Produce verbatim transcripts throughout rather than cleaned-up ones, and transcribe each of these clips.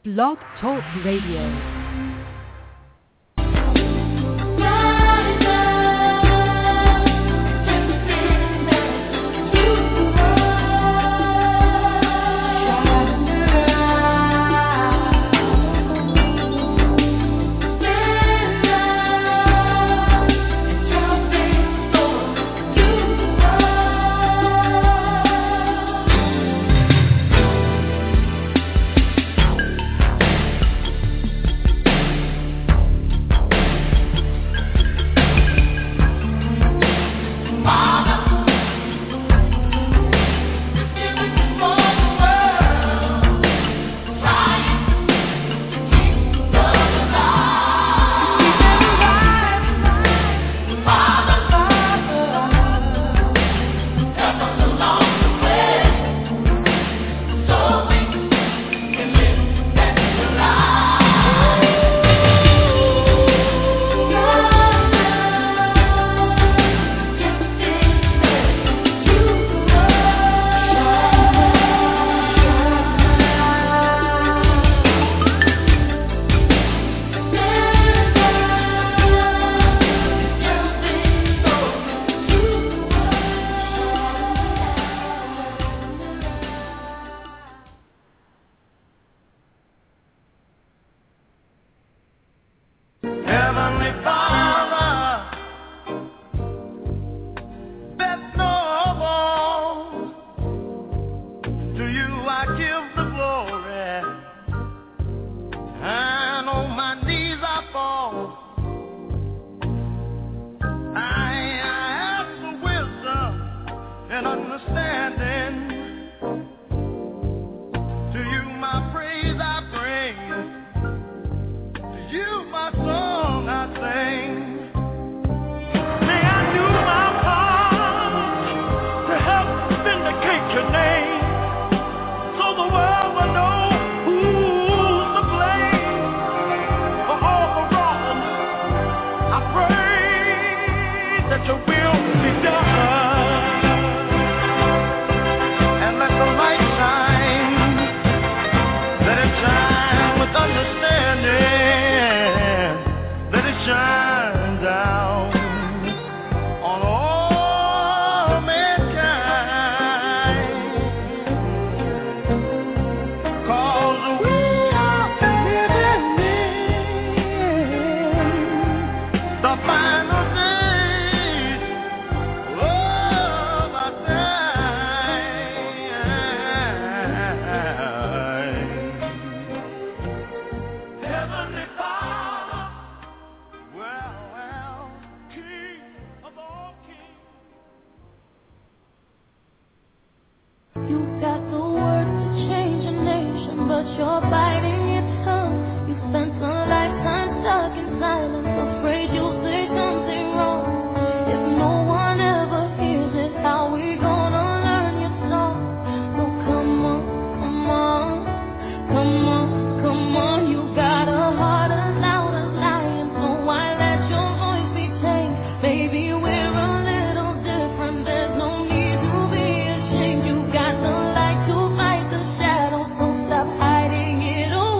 Blog Talk Radio. Hiding it away.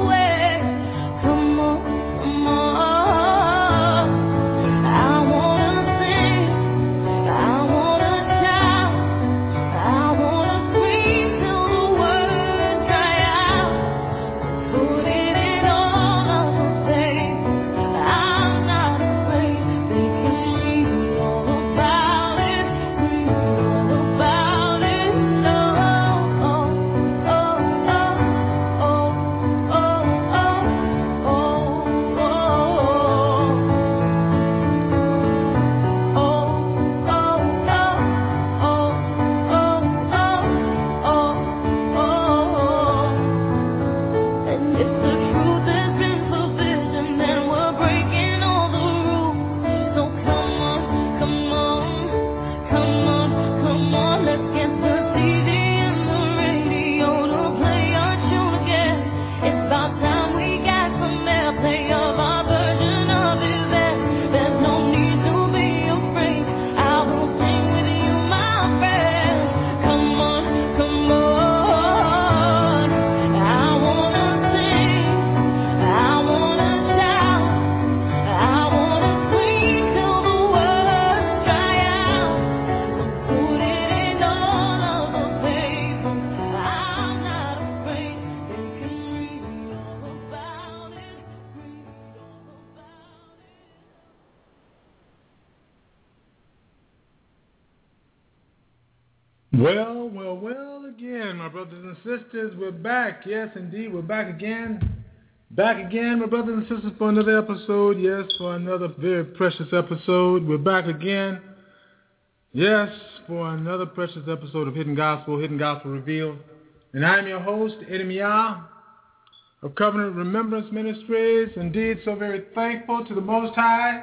Well, well, well, again, my brothers and sisters, we're back. Yes, indeed, we're back again. Back again, my brothers and sisters, for another episode. Yes, for another very precious episode. We're back again. Yes, for another precious episode of Hidden Gospel, Hidden Gospel Revealed. And I'm your host, Eddie Mia of Covenant Remembrance Ministries. Indeed, so very thankful to the Most High.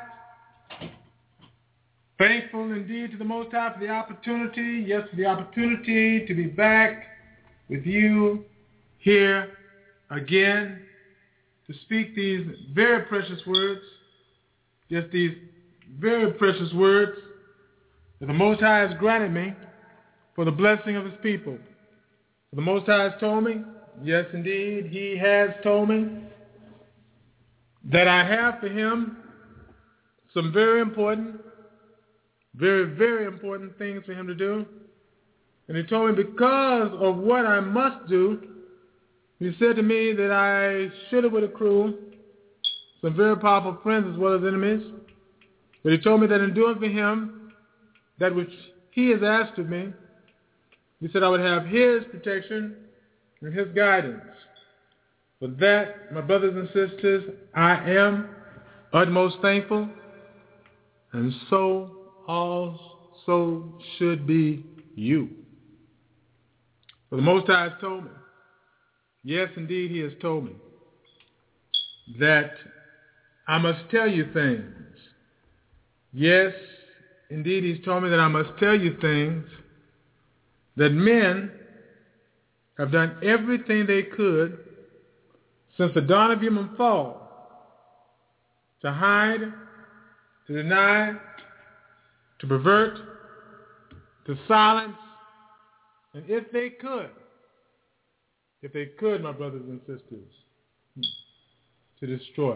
Thankful indeed to the Most High for the opportunity, yes, for the opportunity to be back with you here again to speak these very precious words, just these very precious words that the Most High has granted me for the blessing of His people. The Most High has told me, yes, indeed, He has told me that I have for Him some very important Very, very important things for Him to do. And He told me because of what I must do, He said to me that I should have with a crew, some very powerful friends as well as enemies. But He told me that in doing for Him that which He has asked of me, He said I would have His protection and His guidance. For that, my brothers and sisters, I am utmost thankful, and so also should be you. For the Most High has told me, yes, indeed, He has told me, that I must tell you things. Yes, indeed, He's told me that I must tell you things that men have done everything they could since the dawn of human fall to hide, to deny, to pervert, to silence, and if they could, if they could, my brothers and sisters, to destroy.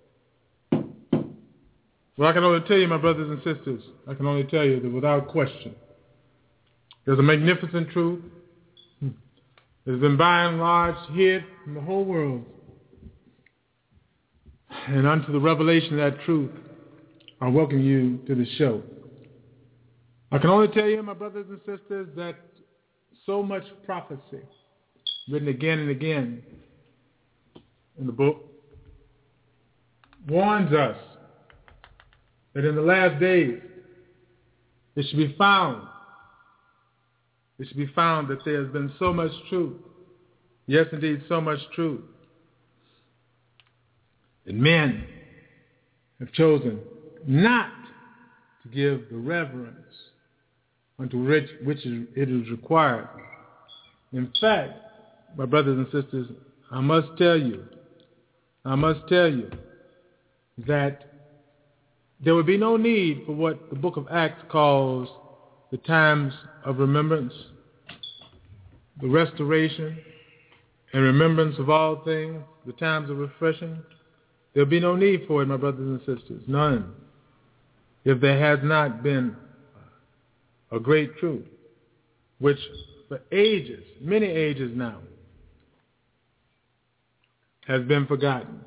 Well, I can only tell you, my brothers and sisters, I can only tell you that without question, there's a magnificent truth that has been by and large hid from the whole world. And unto the revelation of that truth, I welcome you to the show. I can only tell you, my brothers and sisters, that so much prophecy, written again and again in the book, warns us that in the last days, it should be found, it should be found that there has been so much truth, yes, indeed, so much truth, that men have chosen not to give the reverence unto which, which is, it is required. In fact, my brothers and sisters, I must tell you, I must tell you that there would be no need for what the book of Acts calls the times of remembrance, the restoration and remembrance of all things, the times of refreshing. There would be no need for it, my brothers and sisters, none, if there has not been a great truth, which for ages, many ages now, has been forgotten.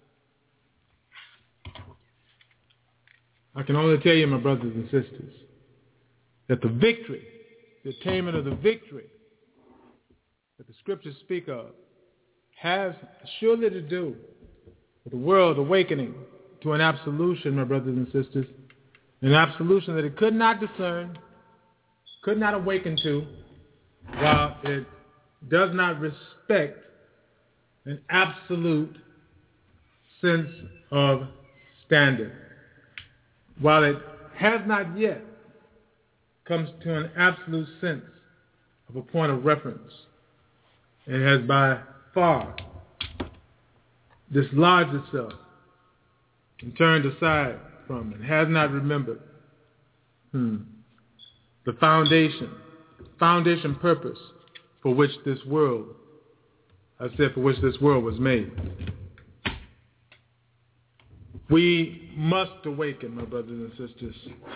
I can only tell you, my brothers and sisters, that the victory, the attainment of the victory that the scriptures speak of has surely to do with the world awakening to an absolution, my brothers and sisters, an absolution that it could not discern, could not awaken to, while it does not respect an absolute sense of standard. While it has not yet come to an absolute sense of a point of reference, it has by far dislodged itself and turned aside from and has not remembered hmm, the foundation, foundation purpose for which this world, I said for which this world was made. We must awaken, my brothers and sisters,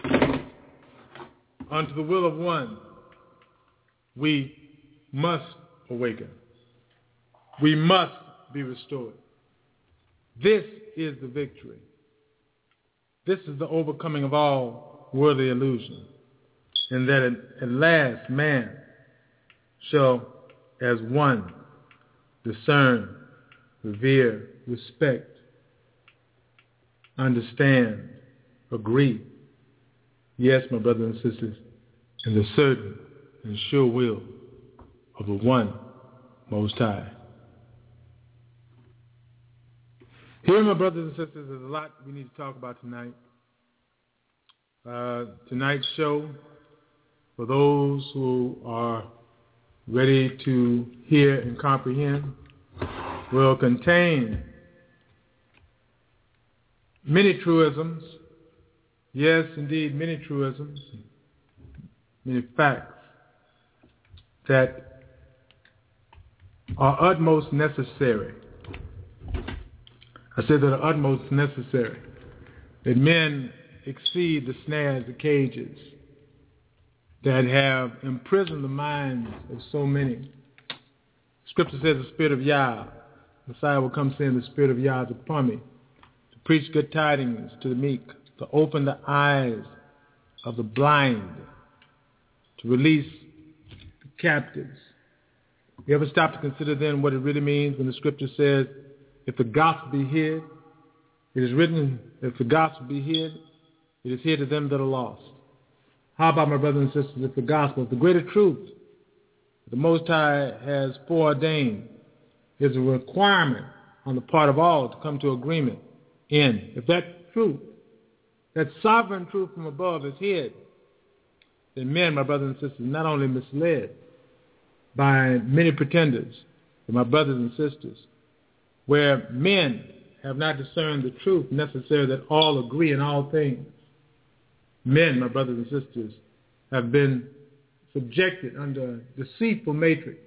unto the will of one. We must awaken. We must be restored. This is the victory. This is the overcoming of all worldly illusion. And that at, at last man shall as one discern, revere, respect, understand, agree. Yes, my brothers and sisters, in the certain and sure will of the one Most High. Here, my brothers and sisters, there's a lot we need to talk about tonight. Uh, tonight's show, for those who are ready to hear and comprehend, will contain many truisms. Yes, indeed, many truisms, many facts that are utmost necessary. I said that are utmost necessary, that men exceed the snares, the cages that have imprisoned the minds of so many. Scripture says the Spirit of Yah, Messiah will come saying the Spirit of Yah is upon me, to preach good tidings to the meek, to open the eyes of the blind, to release the captives. You ever stop to consider then what it really means when the Scripture says, if the gospel be hid, it is written, if the gospel be hid, it is hid to them that are lost. How about, my brothers and sisters, if the gospel, if the greater truth that the Most High has foreordained is a requirement on the part of all to come to agreement in, if that truth, that sovereign truth from above is hid, then men, my brothers and sisters, not only misled by many pretenders, but my brothers and sisters, where men have not discerned the truth necessary that all agree in all things. Men, my brothers and sisters, have been subjected under a deceitful matrix,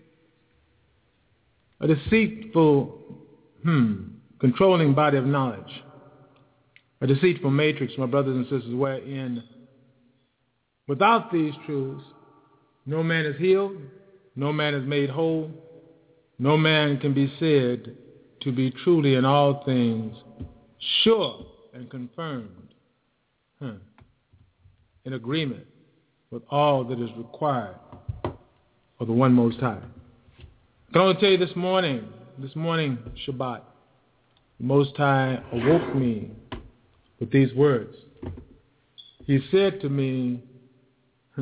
a deceitful, hmm, controlling body of knowledge, a deceitful matrix, my brothers and sisters, wherein without these truths, no man is healed, no man is made whole, no man can be said to be truly in all things sure and confirmed, huh, in agreement with all that is required of the one Most High. I can only tell you this morning, this morning, Shabbat, the Most High awoke me with these words. He said to me, huh,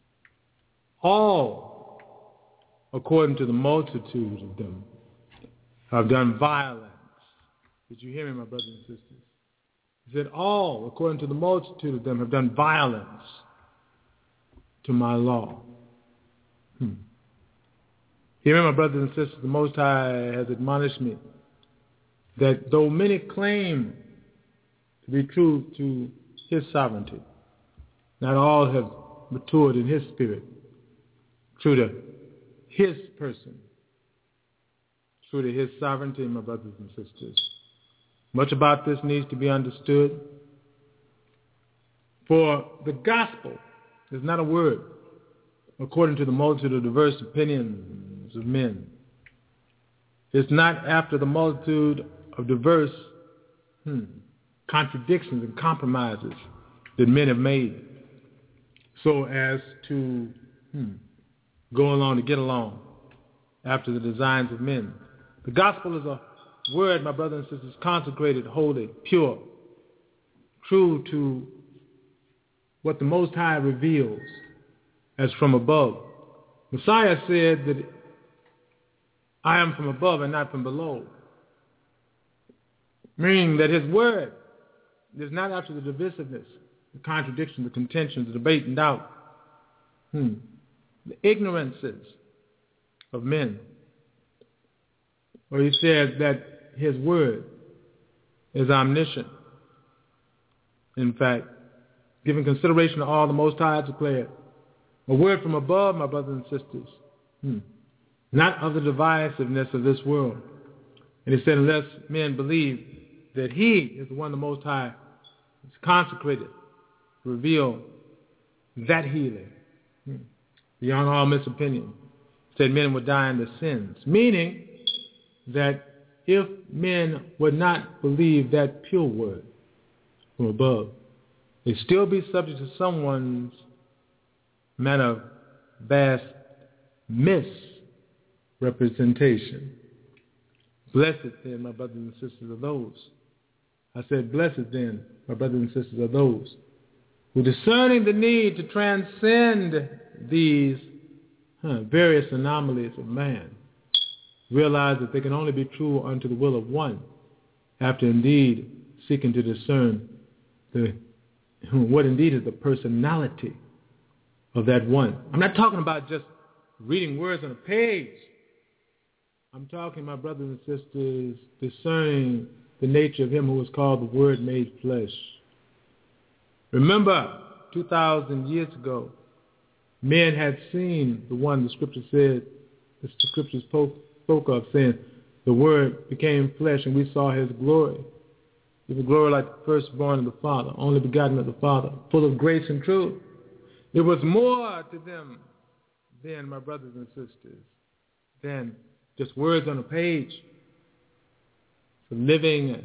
all, according to the multitude of them, have done violence. Did you hear me, my brothers and sisters? He said, all, according to the multitude of them, have done violence to my law. Hmm. Hear me, my brothers and sisters, the Most High has admonished me that though many claim to be true to His sovereignty, not all have matured in His spirit, true to His person, true to His sovereignty, my brothers and sisters. Much about this needs to be understood. For the gospel is not a word according to the multitude of diverse opinions of men. It's not after the multitude of diverse hmm, contradictions and compromises that men have made so as to hmm, go along to get along after the designs of men. The gospel is a word, my brothers and sisters, consecrated, holy, pure, true to what the Most High reveals as from above. Messiah said that I am from above and not from below, meaning that His word is not after the divisiveness, the contradiction, the contention, the debate and doubt, hmm. the ignorances of men. Or He said that His word is omniscient. In fact, giving consideration to all the Most High declared, a word from above, my brothers and sisters, hmm, not of the divisiveness of this world. And He said, unless men believe that He is the one the Most High is consecrated to reveal that healing, hmm, beyond all misopinion, said men would die in their sins, meaning that if men would not believe that pure word from above, they'd still be subject to someone's manner of vast misrepresentation. Blessed then, my brothers and sisters, are those. I said, blessed then, my brothers and sisters, are those who, discerning the need to transcend these huh, various anomalies of man, realize that they can only be true unto the will of one, after indeed seeking to discern the what indeed is the personality of that one. I'm not talking about just reading words on a page. I'm talking, my brothers and sisters, discerning the nature of him who was called the Word made flesh. Remember, two thousand years ago, men had seen the one the Scripture said, the Scriptures spoke of, saying, the Word became flesh and we saw his glory. He was glory like the firstborn of the Father, only begotten of the Father, full of grace and truth. It was more to them then, my brothers and sisters, than just words on a page. It's a living,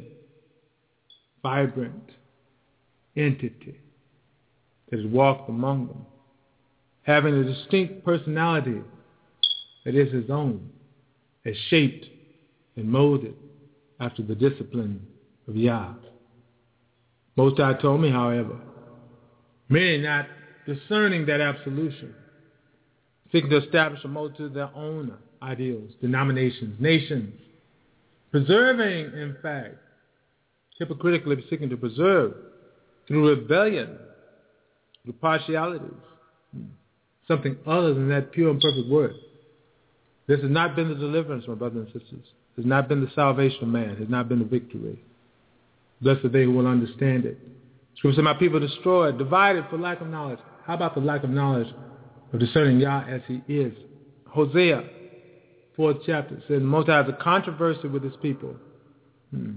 vibrant entity that has walked among them, having a distinct personality that is his own, as shaped and molded after the discipline of Yah. Most High told me, however, many not discerning that absolution, seeking to establish a multitude of their own ideals, denominations, nations, preserving, in fact, hypocritically seeking to preserve through rebellion, through partialities, something other than that pure and perfect word. This has not been the deliverance, my brothers and sisters. It has not been the salvation of man. It has not been the victory. Blessed are they who will understand it. Scripture said, my people destroyed, divided for lack of knowledge. How about the lack of knowledge of discerning Yah as he is? Hosea, fourth chapter, says, the Most High has a controversy with his people. Hmm.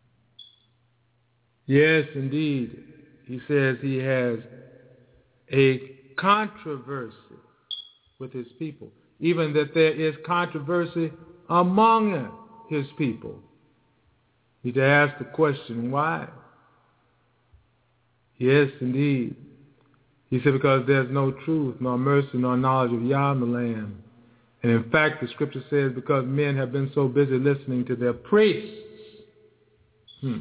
Yes, indeed. He says he has a controversy with his people. Even that there is controversy among his people. You need to ask the question, why? Yes, indeed. He said, because there's no truth, nor mercy, nor knowledge of Yah in the land. And in fact, the Scripture says, because men have been so busy listening to their priests, hmm,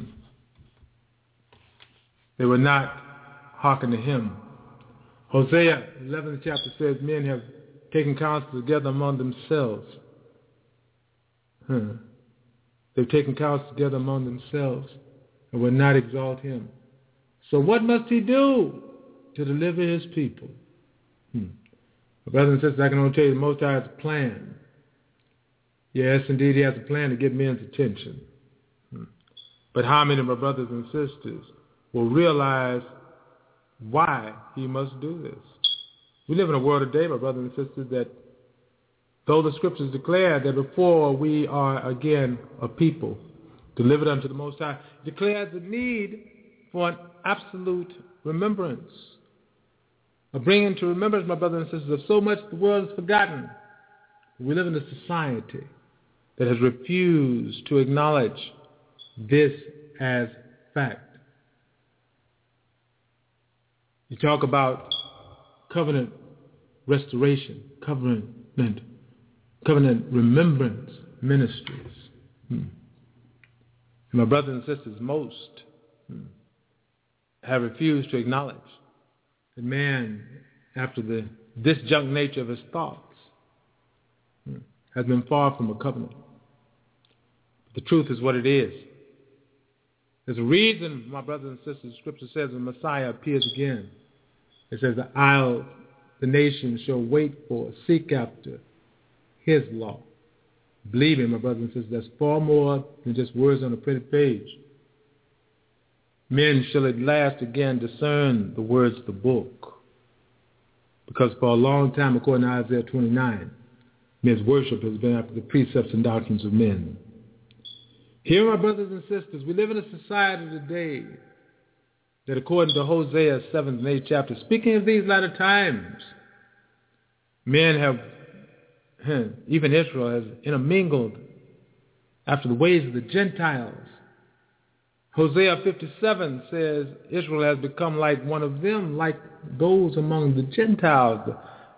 they were not hearkening to him. Hosea, eleventh chapter says, men have taken counsel together among themselves. Hmm. They've taken counsel together among themselves and will not exalt him. So what must he do to deliver his people? Hmm. Brothers and sisters, I can only tell you the Most High has a plan. Yes, indeed, he has a plan to get men's attention. Hmm. But how many of my brothers and sisters will realize why he must do this? We live in a world today, my brothers and sisters, that though the Scriptures declare that before we are again a people delivered unto the Most High, declares the need for an absolute remembrance, a bringing to remembrance, my brothers and sisters, of so much the world has forgotten. We live in a society that has refused to acknowledge this as fact. You talk about covenant restoration, covenant, covenant remembrance ministries. Hmm. And my brothers and sisters, most hmm, have refused to acknowledge that man, after the disjunct nature of his thoughts, hmm, has been far from a covenant. But the truth is what it is. There's a reason, my brothers and sisters, the Scripture says when Messiah appears again, it says the isles, the nations shall wait for, seek after his law. Believe me, my brothers and sisters, that's far more than just words on a printed page. Men shall at last again discern the words of the book. Because for a long time, according to Isaiah twenty-nine, men's worship has been after the precepts and doctrines of men. Here, my brothers and sisters, we live in a society today that according to Hosea seventh and eighth chapter, speaking of these latter times, men have, even Israel has intermingled after the ways of the Gentiles. Hosea fifty-seven says Israel has become like one of them, like those among the Gentiles,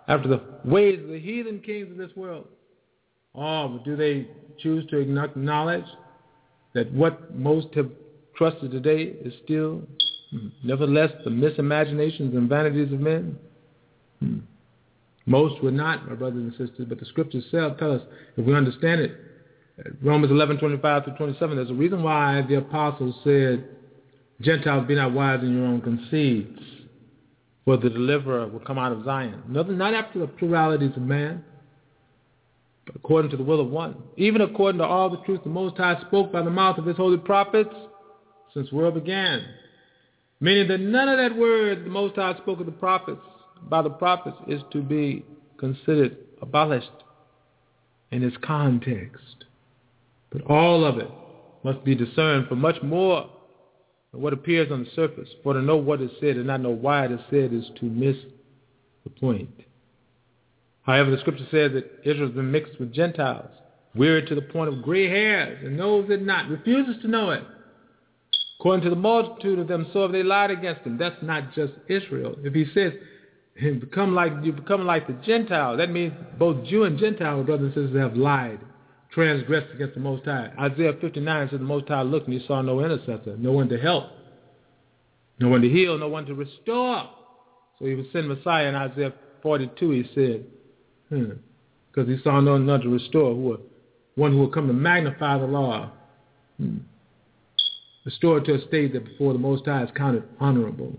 after the ways of the heathen kings of this world. Or do they choose to acknowledge that what most have trusted today is still, nevertheless, the misimaginations and vanities of men? Hmm. Most would not, my brothers and sisters, but the scriptures tell us, if we understand it, Romans eleven, twenty-five through twenty-seven, there's a reason why the apostles said, Gentiles, be not wise in your own conceits, for the deliverer will come out of Zion. Nothing, not after the pluralities of man, but according to the will of one. Even according to all the truth the Most High spoke by the mouth of his holy prophets since the world began. Meaning that none of that word the Most High spoke of the prophets, by the prophets, is to be considered abolished in its context. But all of it must be discerned for much more than what appears on the surface. For to know what is said and not know why it is said is to miss the point. However, the scripture says that Israel has been mixed with Gentiles, wearied to the point of gray hairs, and knows it not, refuses to know it. According to the multitude of them, so have they lied against him. That's not just Israel. If he says, you become like, you become like the Gentiles, that means both Jew and Gentile, brothers and sisters, have lied, transgressed against the Most High. Isaiah fifty-nine says the Most High looked and he saw no intercessor, no one to help, no one to heal, no one to restore. So he would send Messiah. In Isaiah forty-two, he said, hmm, because he saw no none to restore, who were, one who would come to magnify the law, hmm, restored to a state that before the Most High is counted honorable.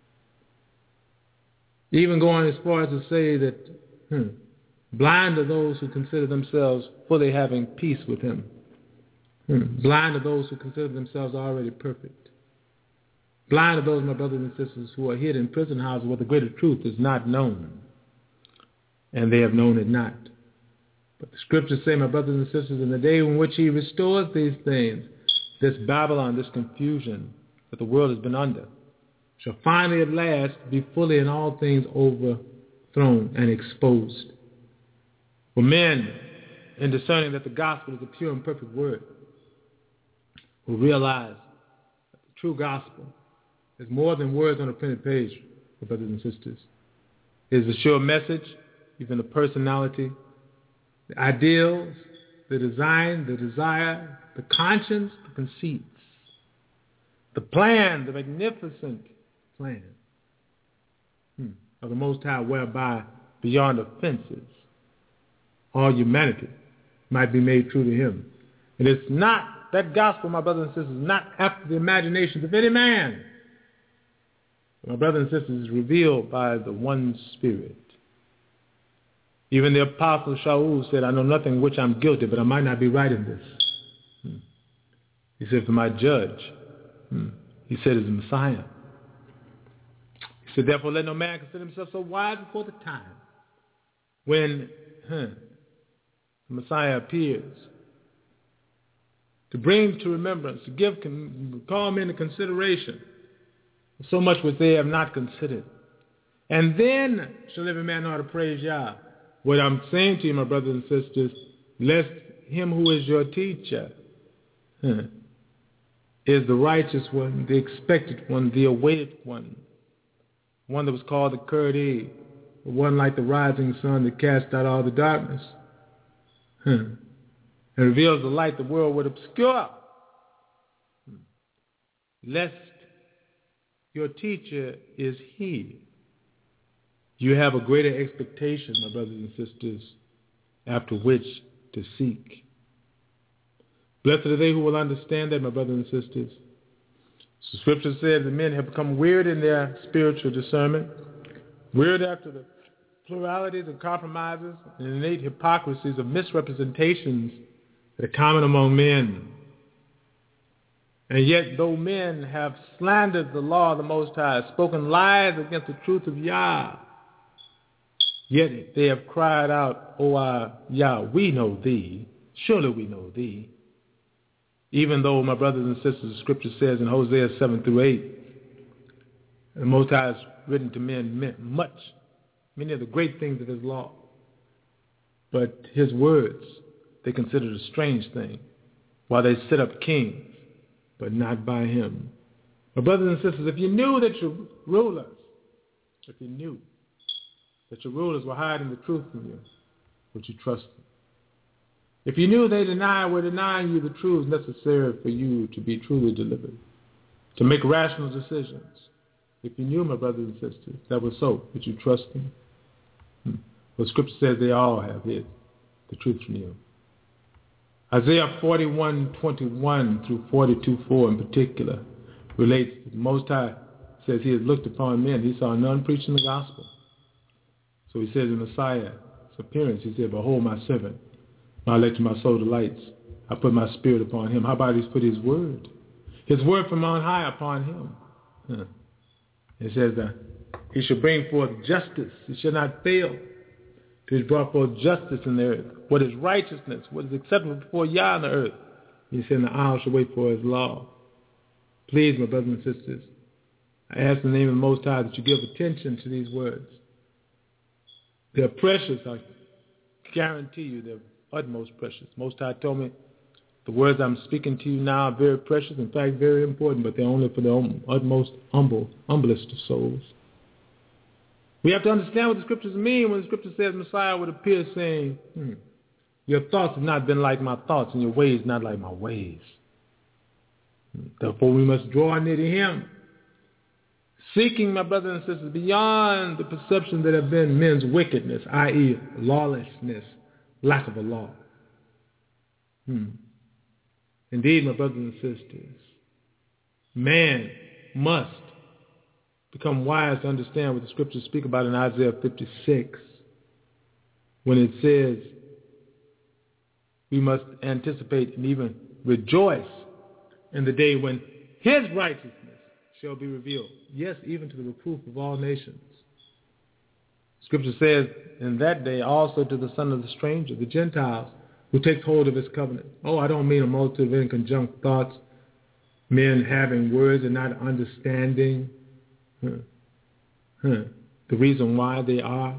Even going as far as to say that hmm, blind are those who consider themselves fully having peace with him. Hmm. Blind are those who consider themselves already perfect. Blind are those, my brothers and sisters, who are hid in prison houses where the greater truth is not known, and they have known it not. But the scriptures say, my brothers and sisters, in the day in which he restores these things, this Babylon, this confusion that the world has been under, shall finally at last be fully in all things overthrown and exposed. For men, in discerning that the gospel is a pure and perfect word, will realize that the true gospel is more than words on a printed page, my brothers and sisters. It is a sure message, even the personality, the ideals, the design, the desire, the conscience, the conceits, the plan, the magnificent plan hmm, of the Most High, whereby beyond offenses all humanity might be made true to him. And it's not, that gospel, my brothers and sisters, not after the imaginations of any man. My brothers and sisters, is revealed by the one Spirit. Even the Apostle Shaul said, I know nothing which I'm guilty, but I might not be right in this. Hmm. He said, for my judge, hmm, he said, is the Messiah. He said, therefore let no man consider himself so wise before the time when huh, the Messiah appears, to bring to remembrance, to give, call men to consideration so much which they have not considered. And then shall every man know how to praise Yah. What I'm saying to you, my brothers and sisters, lest him who is your teacher huh, is the righteous one, the expected one, the awaited one, one that was called the Kurdi, one like the rising sun that cast out all the darkness, huh, and reveals the light the world would obscure, hmm, lest your teacher is he. You have a greater expectation, my brothers and sisters, after which to seek. Blessed are they who will understand that, my brothers and sisters. The scripture says that men have become weird in their spiritual discernment, weird after the pluralities and compromises and innate hypocrisies of misrepresentations that are common among men. And yet, though men have slandered the law of the Most High, spoken lies against the truth of Yah, yet they have cried out, O our Yah, we know thee, surely we know thee. Even though, my brothers and sisters, the scripture says in Hosea seven through eight, the Most High has written to men much, many of the great things of his law. But his words, they considered a strange thing, while they set up kings, but not by him. My brothers and sisters, if you knew that your rulers, if you knew that your rulers were hiding the truth from you, would you trust them? If you knew they deny, were denying you the truth necessary for you to be truly delivered, to make rational decisions, if you knew, my brothers and sisters, that was so, would you trust them? Hmm. Well, Scripture says they all have hid the truth from you. Isaiah forty-one twenty-one through forty-two four in particular relates to the Most High says he has looked upon men. He saw none preaching the gospel. So he says in Messiah's appearance, he said, behold my servant, my elect my soul delights. I put my spirit upon him. How about he's put his word? His word from on high upon him. Huh. It says that he shall bring forth justice. He shall not fail. He has brought forth justice in the earth. What is righteousness? What is acceptable before Yah on the earth? He said, the isle shall wait for his law. Please, my brothers and sisters, I ask in the name of the Most High that you give attention to these words. They're precious. I guarantee you they're utmost precious. Most High told me the words I'm speaking to you now are very precious, in fact, very important, but they're only for the utmost humble, humblest of souls. We have to understand what the Scriptures mean when the Scripture says Messiah would appear saying, hmm, your thoughts have not been like my thoughts and your ways not like my ways. Therefore, we must draw near to him, seeking, my brothers and sisters, beyond the perception that have been men's wickedness, that is lawlessness, lack of a law. Hmm. Indeed, my brothers and sisters, man must become wise to understand what the Scriptures speak about in Isaiah fifty-six, when it says we must anticipate and even rejoice in the day when his righteousness shall be revealed. Yes, even to the reproof of all nations. Scripture says, in that day also to the son of the stranger, the Gentiles, who takes hold of his covenant. Oh, I don't mean a multitude of inconjunct thoughts, men having words and not understanding huh, huh, the reason why they are.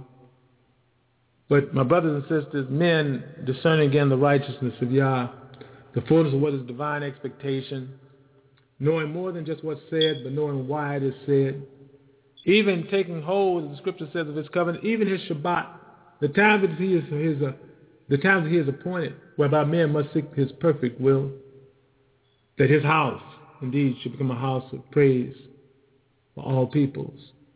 But my brothers and sisters, men discerning again the righteousness of Yah, the fullness of what is divine expectation, knowing more than just what's said, but knowing why it is said, even taking hold, as the Scripture says, of his covenant, even his Shabbat, the times that he is his, uh, the times that he is appointed, whereby men must seek his perfect will, that his house, indeed, should become a house of praise for all peoples.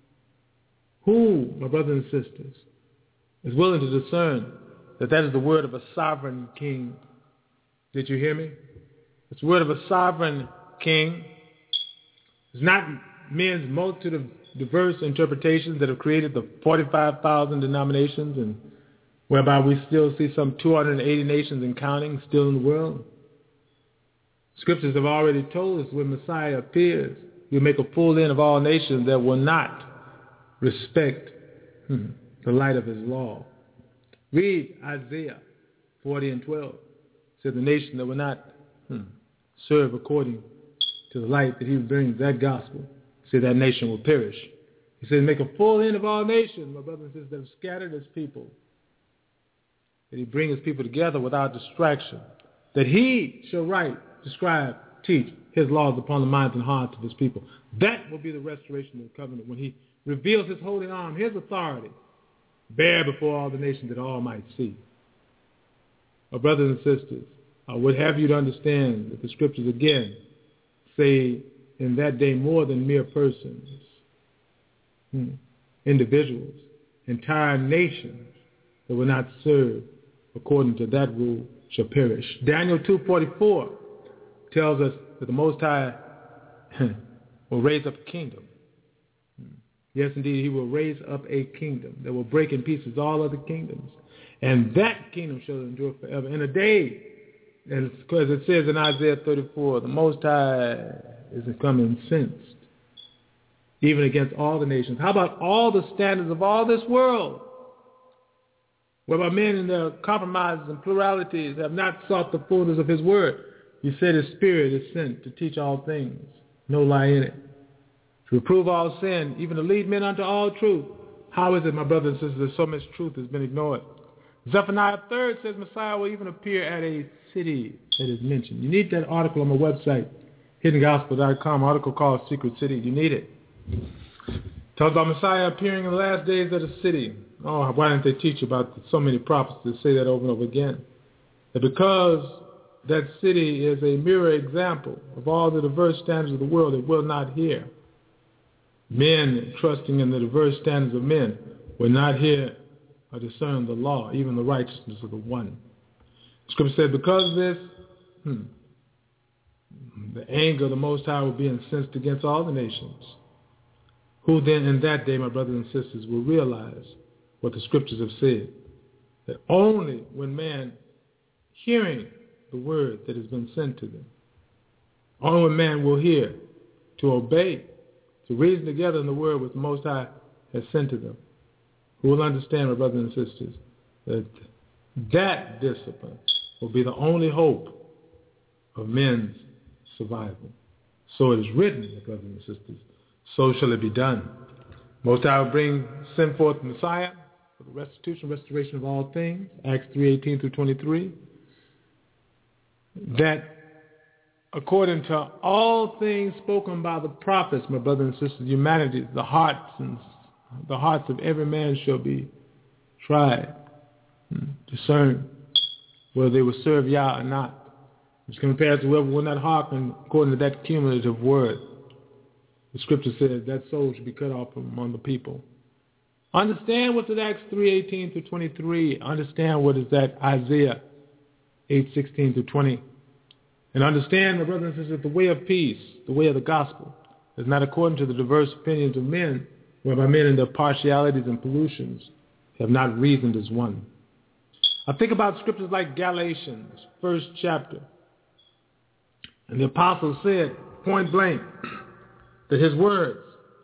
Who, my brothers and sisters, is willing to discern that that is the word of a sovereign king? Did you hear me? It's the word of a sovereign king. It's not men's multitude of diverse interpretations that have created the forty-five thousand denominations, and whereby we still see some two hundred eighty nations and counting still in the world. Scriptures have already told us when Messiah appears, he'll make a full end of all nations that will not respect hmm, the light of his law. Read Isaiah forty and twelve. It says the nation that will not hmm, serve according to the light that he brings, that gospel, say that nation will perish. He says, make a full end of all nations, my brothers and sisters, that have scattered his people. That he bring his people together without distraction. That he shall write, describe, teach his laws upon the minds and hearts of his people. That will be the restoration of the covenant when he reveals his holy arm, his authority, bare before all the nations that all might see. My brothers and sisters, I would have you to understand that the Scriptures again say in that day more than mere persons, hmm, individuals, entire nations that will not serve according to that rule shall perish. Daniel two forty-four tells us that the Most High will raise up a kingdom. Yes, indeed, he will raise up a kingdom that will break in pieces all other kingdoms. And that kingdom shall endure forever. In a day, and because it says in Isaiah thirty-four, the Most High is become incensed, even against all the nations. How about all the standards of all this world, whereby men in their compromises and pluralities have not sought the fullness of his word? He said his Spirit is sent to teach all things, no lie in it, to reprove all sin, even to lead men unto all truth. How is it, my brothers and sisters, that so much truth has been ignored? Zephaniah three says Messiah will even appear at a city that is mentioned. You need that article on my website, hidden gospel dot com, article called Secret City. You need it. It tells about Messiah appearing in the last days at a city. oh, why didn't they teach about so many prophets that say that over and over again? That because that city is a mirror example of all the diverse standards of the world, it will not hear. Men trusting in the diverse standards of men will not hear or discern the law, even the righteousness of the one. The scripture said, because of this, hmm, the anger of the Most High will be incensed against all the nations, who then in that day, my brothers and sisters, will realize what the scriptures have said, that only when man hearing the word that has been sent to them, only when man will hear to obey, to reason together in the word which the Most High has sent to them, who will understand, my brothers and sisters, that that discipline will be the only hope of men's survival. So it is written, my brothers and sisters, so shall it be done. Most High will bring, send forth the Messiah for the restitution, restoration of all things, Acts three eighteen through twenty-three, that according to all things spoken by the prophets, my brothers and sisters, humanity, the hearts and the hearts of every man shall be tried, discerned, whether they will serve Yah or not. It's compared to whoever will not hearken according to that cumulative word. The scripture says that soul should be cut off from among the people. Understand what's in Acts three eighteen through twenty-three. Understand what is that Isaiah eight sixteen through twenty. And understand, my brothers and sisters, the way of peace, the way of the gospel, is not according to the diverse opinions of men, whereby men in their partialities and pollutions have not reasoned as one. I think about scriptures like Galatians, first chapter. And the apostle said, point blank, that his words,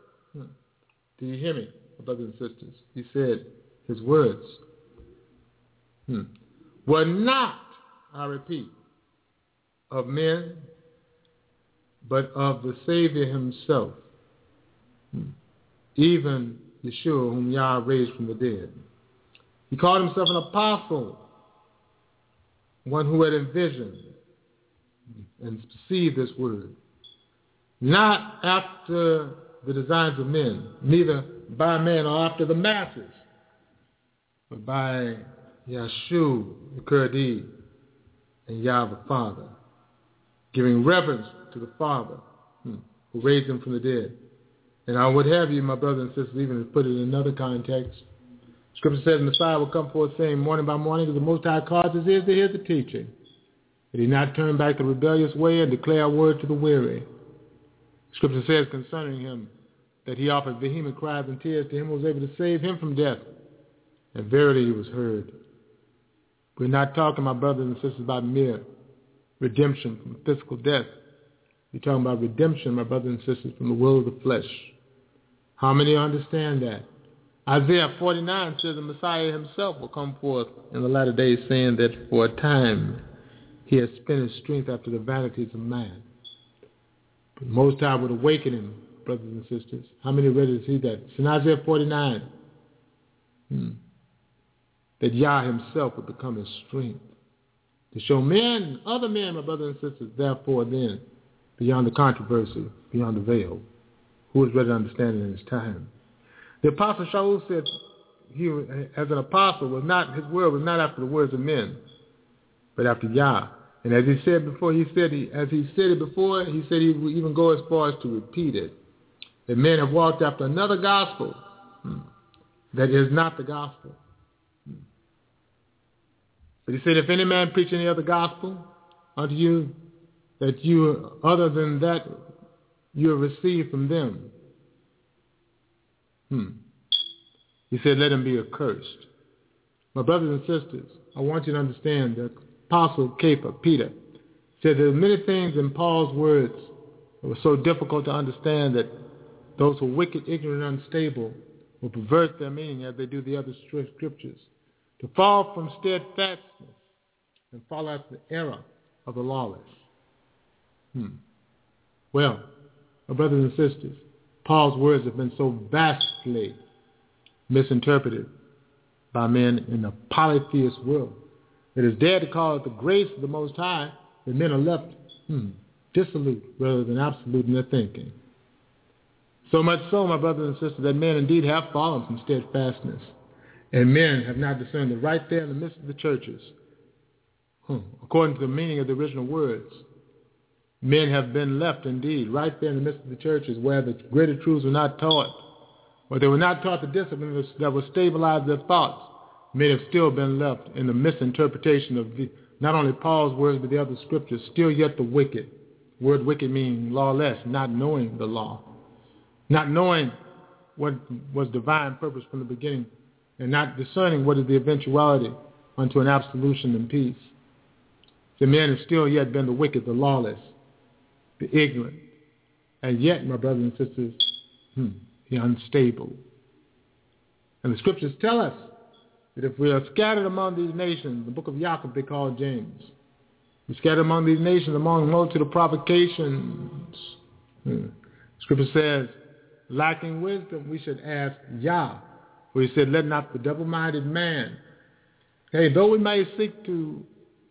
do you hear me, my brothers and sisters? He said, his words hmm, were not, I repeat, of men, but of the Savior himself, hmm, even Yeshua, whom Yah raised from the dead. He called himself an apostle, one who had envisioned and perceived this word, not after the designs of men, neither by man or after the masses, but by Yeshua, the Kurdi, and Yah the Father, giving reverence to the Father hmm, who raised him from the dead. And I would have you, my brothers and sisters, even to put it in another context. Scripture says the Messiah will come forth saying, morning by morning, as the Most High causes his ears to hear the teaching, that he not turn back the rebellious way and declare a word to the weary. Scripture says concerning him that he offered vehement cries and tears to him who was able to save him from death. And verily he was heard. We're not talking, my brothers and sisters, about mere redemption from physical death. We're talking about redemption, my brothers and sisters, from the will of the flesh. How many understand that? Isaiah forty-nine says the Messiah himself will come forth in the latter days, saying that for a time he has spent his strength after the vanities of man. But Most High would awaken him, brothers and sisters. How many read to see that? It's in Isaiah forty-nine. Hmm. That Yah himself would become his strength. To show men, other men, my brothers and sisters, therefore then, beyond the controversy, beyond the veil, who is ready to understand it in his time. The apostle Shaul said he, as an apostle, was not his word was not after the words of men, but after Yah. And as he said before, he said he, as he said it before, he said he would even go as far as to repeat it. That men have walked after another gospel hmm, that is not the gospel. Hmm. But he said, if any man preach any other gospel unto you, that you, other than that, you have received from them. Hmm. He said, let him be accursed. My brothers and sisters, I want you to understand that Apostle Kepha, Peter, said there are many things in Paul's words that were so difficult to understand that those who are wicked, ignorant, and unstable will pervert their meaning as they do the other scriptures, to fall from steadfastness and fall after the error of the lawless. Hmm. Well, my brothers and sisters, Paul's words have been so vastly misinterpreted by men in a polytheist world. It is dared to call it the grace of the Most High, that men are left hmm, dissolute rather than absolute in their thinking. So much so, my brothers and sisters, that men indeed have fallen from steadfastness. And men have not discerned it. Right there in the midst of the churches, hmm, according to the meaning of the original words, men have been left indeed, right there in the midst of the churches where the greater truths were not taught, or they were not taught the discipline that would stabilize their thoughts. Men have still been left in the misinterpretation of the, not only Paul's words, but the other scriptures, still yet the wicked. Word wicked meaning lawless, not knowing the law, not knowing what was divine purpose from the beginning, and not discerning what is the eventuality unto an absolution and peace. The men have still yet been the wicked, the lawless, the ignorant, and yet, my brothers and sisters, hmm, the unstable. And the scriptures tell us that if we are scattered among these nations, the book of Jacob they call James, we scattered among these nations among a multitude of provocations. Hmm. Scripture says, lacking wisdom, we should ask Yah. Where he said, let not the double-minded man. Hey, though we may seek to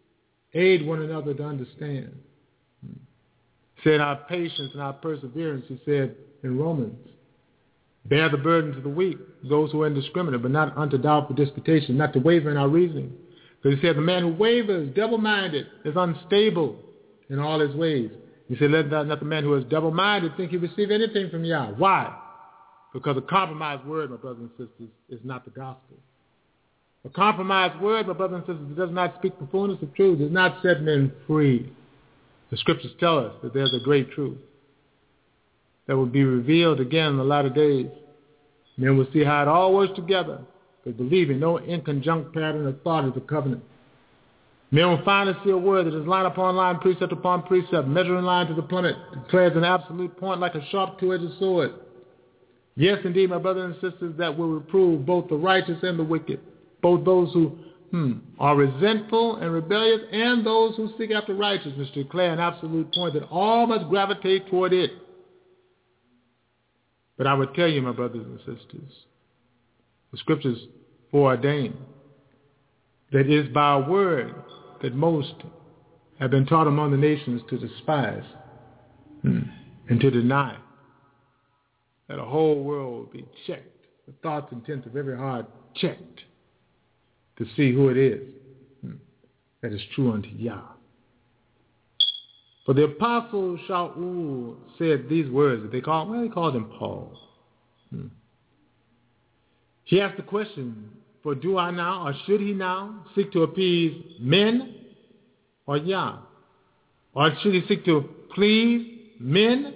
aid one another to understand. Hmm. Said our patience and our perseverance, he said in Romans, bear the burdens of the weak, those who are indiscriminate, but not unto doubtful disputation, not to waver in our reasoning. Because he said the man who wavers, double-minded, is unstable in all his ways. He said, let not the man who is double-minded think he receive anything from Yah. Why? Because a compromised word, my brothers and sisters, is not the gospel. A compromised word, my brothers and sisters, does not speak the fullness of truth, does not set men free. The scriptures tell us that there's a great truth that will be revealed again in the latter days. Men will see how it all works together. Because believe me, no inconjunct pattern of thought is a covenant. Men will finally see a word that is line upon line, precept upon precept, measuring line to the plummet, declares an absolute point like a sharp two-edged sword. Yes, indeed, my brothers and sisters, that will reprove both the righteous and the wicked, both those who hmm, are resentful and rebellious and those who seek after righteousness, to declare an absolute point that all must gravitate toward it. But I would tell you, my brothers and sisters, the scriptures foreordain that it is by a word that most have been taught among the nations to despise hmm, and to deny. That a whole world will be checked, the thoughts and intents of every heart checked to see who it is hmm, that is true unto Yah. For the apostle Shaul said these words that they called, well, they called him Paul. Hmm. He asked the question, for do I now, or should he now, seek to appease men or Yah? Or should he seek to please men?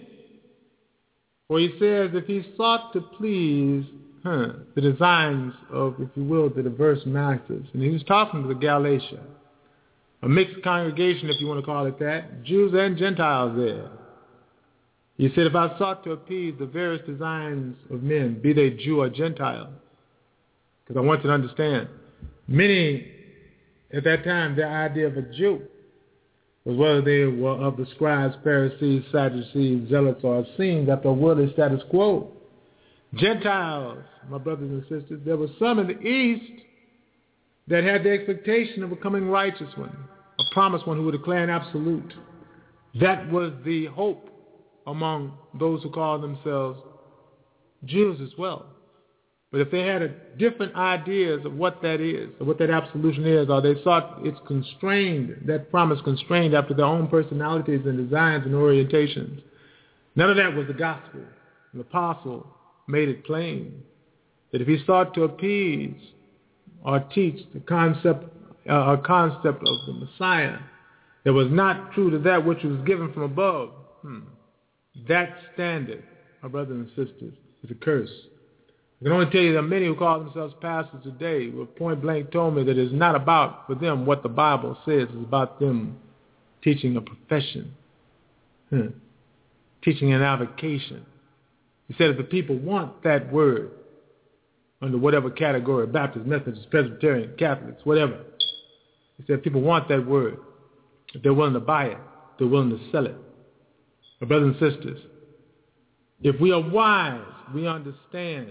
For he says if he sought to please huh, the designs of, if you will, the diverse masses. And he was talking to the Galatia, a mixed congregation, if you want to call it that, Jews and Gentiles there. He said, if I sought to appease the various designs of men, be they Jew or Gentile, because I want you to understand, many at that time, their idea of a Jew was whether they were of the scribes, Pharisees, Sadducees, Zealots, or Essenes after a worldly status quo. Gentiles, my brothers and sisters, there were some in the East that had the expectation of a coming righteous one, a promised one who would declare an absolute. That was the hope among those who called themselves Jews as well. But if they had a different ideas of what that is, or what that absolution is, or they sought it's constrained, that promise constrained after their own personalities and designs and orientations, none of that was the gospel. The apostle made it plain that if he sought to appease or teach the concept, uh, a concept of the Messiah that was not true to that which was given from above, hmm, that standard, my brothers and sisters, is a curse. I can only tell you that many who call themselves pastors today will point blank told me that it's not about for them what the Bible says. It's about them teaching a profession, hmm. teaching an avocation. He said if the people want that word under whatever category, Baptist, Methodist, Presbyterian, Catholics, whatever, he said if people want that word, if they're willing to buy it, they're willing to sell it. My brothers and sisters, if we are wise, we understand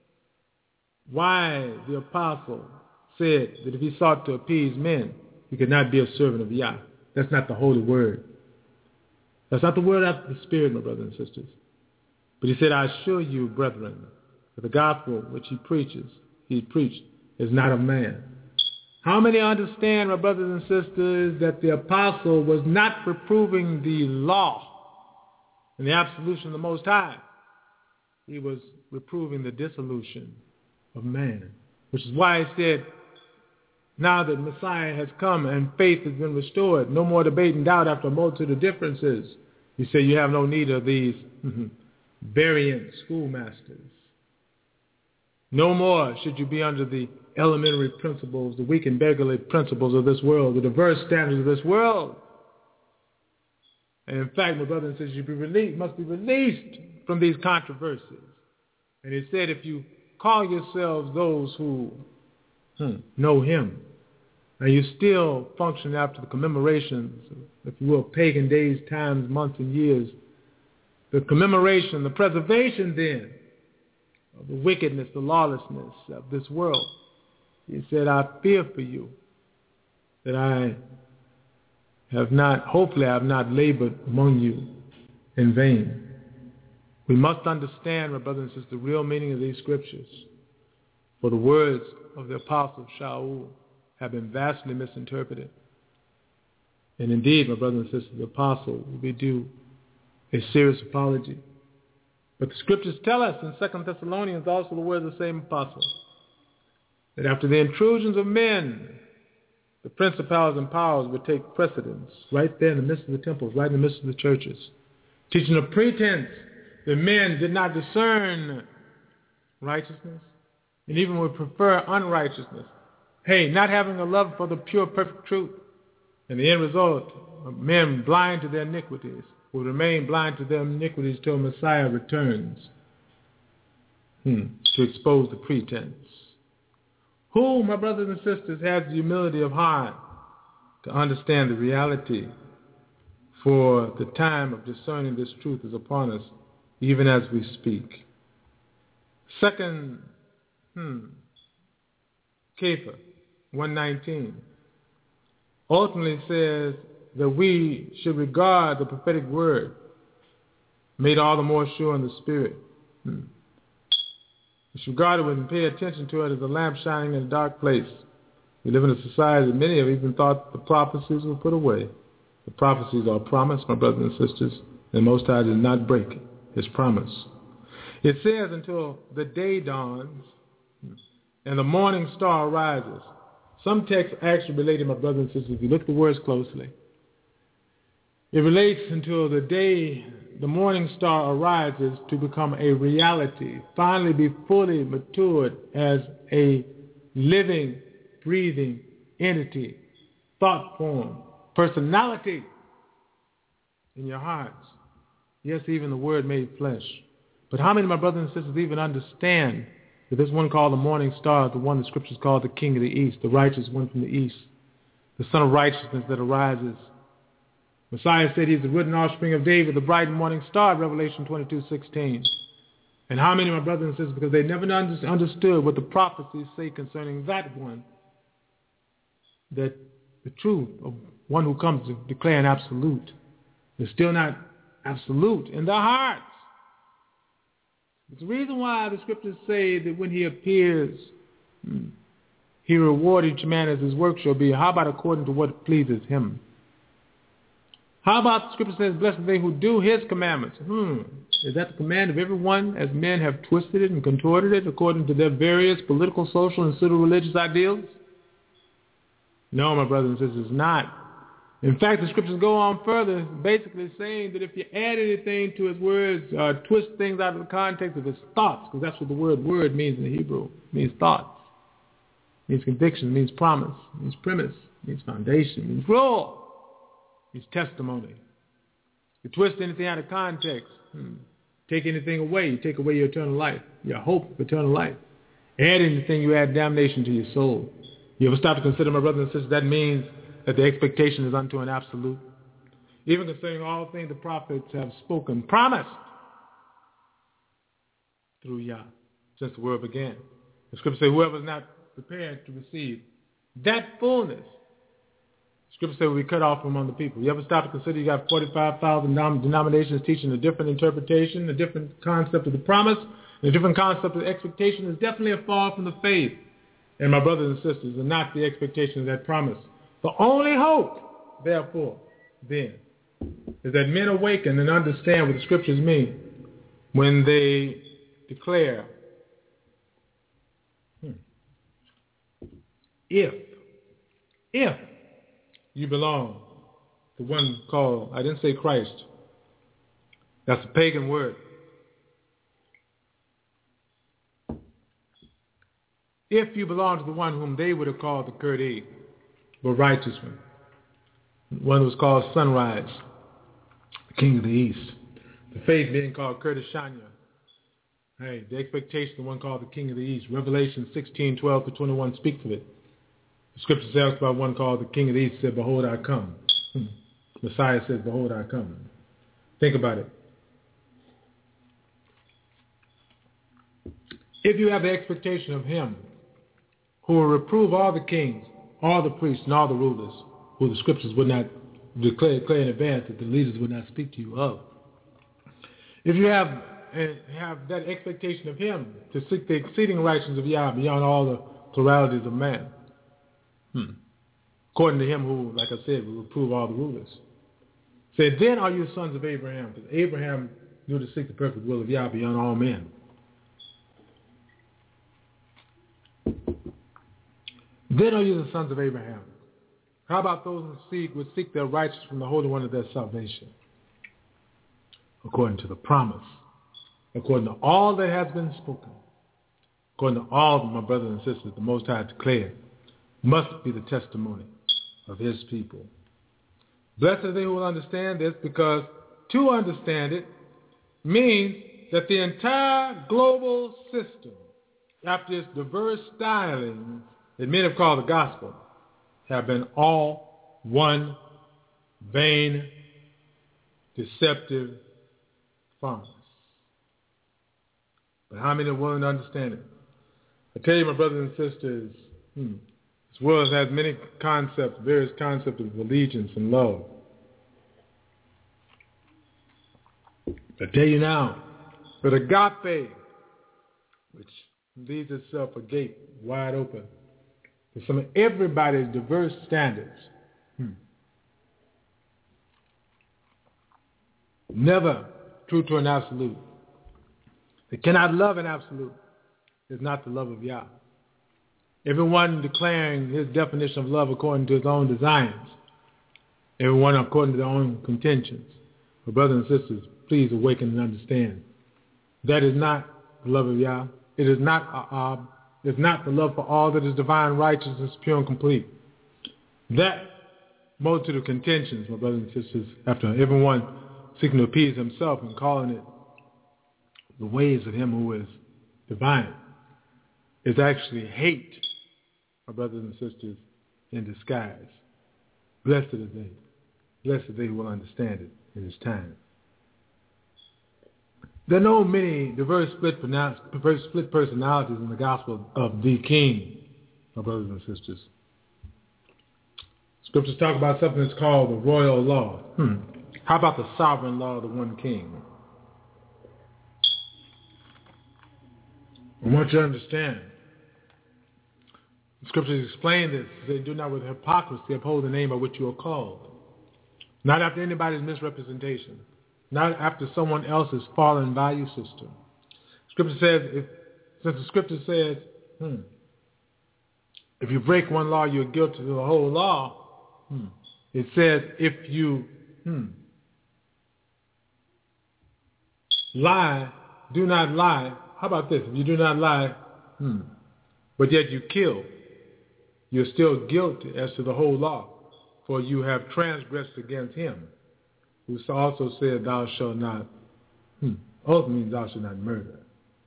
why the apostle said that if he sought to appease men, he could not be a servant of Yah. That's not the holy word. That's not the word after the Spirit, my brothers and sisters. But he said, I assure you, brethren, that the gospel which he preaches, he preached, is not of man. How many understand, my brothers and sisters, that the apostle was not reproving the law and the absolution of the Most High? He was reproving the dissolution of man, which is why he said, now that Messiah has come and faith has been restored, no more debate and doubt after a multitude of differences. You say you have no need of these variant schoolmasters. No more should you be under the elementary principles, the weak and beggarly principles of this world, the diverse standards of this world. And in fact, my brother and sister, you be released, must be released from these controversies. And he said, if you call yourselves those who hmm, know him, and you still function after the commemorations, if you will, pagan days, times, months, and years, the commemoration, the preservation then of the wickedness, the lawlessness of this world. He said, I fear for you that I have not, hopefully I have not labored among you in vain. We must understand, my brothers and sisters, the real meaning of these scriptures. For the words of the apostle Shaul have been vastly misinterpreted. And indeed, my brothers and sisters, the apostle will be due a serious apology. But the scriptures tell us in Second Thessalonians, also the words of the same apostle, that after the intrusions of men, the principalities and powers would take precedence right there in the midst of the temples, right in the midst of the churches, teaching a pretense that men did not discern righteousness and even would prefer unrighteousness. Hey, not having a love for the pure, perfect truth. And the end result of men blind to their iniquities will remain blind to their iniquities till Messiah returns hmm, to expose the pretense. Who, my brothers and sisters, has the humility of heart to understand the reality, for the time of discerning this truth is upon us, even as we speak. Second, hmm, Kepha, one nineteen, ultimately says that we should regard the prophetic word made all the more sure in the spirit. Hmm. We should regard it and pay attention to it as a lamp shining in a dark place. We live in a society that many have even thought the prophecies were put away. The prophecies are promised, my brothers and sisters, and Most High does not break his promise. It says until the day dawns and the morning star rises. Some texts actually related, my brothers and sisters, if you look at the words closely, it relates until the day the morning star arises to become a reality, finally be fully matured as a living, breathing entity, thought form, personality in your hearts. Yes, even the word made flesh. But how many of my brothers and sisters even understand that this one called the morning star is the one the scriptures call the king of the east, the righteous one from the east, the son of righteousness that arises? Messiah said he's the root and offspring of David, the bright and morning star, Revelation twenty-two sixteen. And how many of my brothers and sisters, because they never understood what the prophecies say concerning that one, that the truth of one who comes to declare an absolute is still not absolute in their hearts. It's the reason why the scriptures say that when he appears, he reward each man as his work shall be. How about according to what pleases him? How about the scripture says, blessed are they who do his commandments? Hmm. Is that the command of everyone as men have twisted it and contorted it according to their various political, social, and pseudo-religious ideals? No, my brothers and sisters, not. In fact, the scriptures go on further, basically saying that if you add anything to his words, uh, twist things out of the context of his thoughts, because that's what the word word means in the Hebrew. It means thoughts. It means conviction. It means promise. It means premise. It means foundation. It means rule. It means testimony. You twist anything out of context, hmm. take anything away, you take away your eternal life, your hope of eternal life. Add anything, you add damnation to your soul. You ever stop to consider, my brothers and sisters, that means that the expectation is unto an absolute. Even concerning all things the prophets have spoken, promised through Yah, since the world began. The scripture says, whoever is not prepared to receive that fullness, scripture says will be cut off from among the people. You ever stop to consider you got forty-five thousand denominations teaching a different interpretation, a different concept of the promise, and a different concept of the expectation is definitely a fall from the faith. and my brothers and sisters, and not the expectation of that promise. The only hope, therefore, then, is that men awaken and understand what the scriptures mean when they declare, hmm, if, if you belong to one called, I didn't say Christ, that's a pagan word. If you belong to the one whom they would have called the Kurdi, the righteous one, one that was called Sunrise, the King of the East, the faith being called Kurdish Shanya. Hey, the expectation, the one called the King of the East. Revelation sixteen, twelve to twenty-one speaks of it. The scripture says about one called the King of the East said, behold, I come. Hmm. Messiah says, behold, I come. Think about it. If you have the expectation of him who will reprove all the kings, all the priests, and all the rulers, who the scriptures would not declare, declare in advance that the leaders would not speak to you of. If you have uh, have that expectation of him to seek the exceeding righteousness of Yah beyond all the pluralities of man, hmm. according to him who, like I said, will reprove all the rulers, said, then are you sons of Abraham, because Abraham knew to seek the perfect will of Yah beyond all men. Then are you the sons of Abraham. How about those who seek, would seek their righteousness from the Holy One of their salvation? According to the promise, according to all that has been spoken, according to all of my brothers and sisters, the Most High declared, must be the testimony of his people. Blessed are they who will understand this, because to understand it means that the entire global system, after its diverse stylings that men have called the gospel, have been all one vain, deceptive farce. But how many are willing to understand it? I tell you, my brothers and sisters, hmm, this world has many concepts, various concepts of allegiance and love. I tell you now, that agape, which leaves itself a gate wide open to some of everybody's diverse standards, hmm, never true to an absolute. They cannot love an absolute. It's not the love of Yah. Everyone declaring his definition of love according to his own designs. Everyone according to their own contentions. My brothers and sisters, please awaken and understand. That is not the love of Yah. It is not uh, it is not the love for all that is divine, righteous, and pure and complete. That multitude of contentions, my brothers and sisters, after everyone seeking to appease himself and calling it the ways of him who is divine, is actually hate, my brothers and sisters, in disguise. Blessed are they. Blessed are they who will understand it in this time. There are no many diverse split, diverse split personalities in the gospel of the King, my brothers and sisters. Scriptures talk about something that's called the royal law. Hmm. How about the sovereign law of the one king? I want you to understand. The scriptures explain this. They do not with hypocrisy uphold the name by which you are called. Not after anybody's misrepresentation. Not after someone else's fallen value system. Scripture says, if, since the scripture says, hmm, if you break one law, you're guilty of the whole law. Hmm, it says, if you hmm, lie, do not lie. How about this? If you do not lie, hmm, but yet you kill, you're still guilty as to the whole law, for you have transgressed against him, who also said, thou shalt not, hmm, also means thou shalt not murder.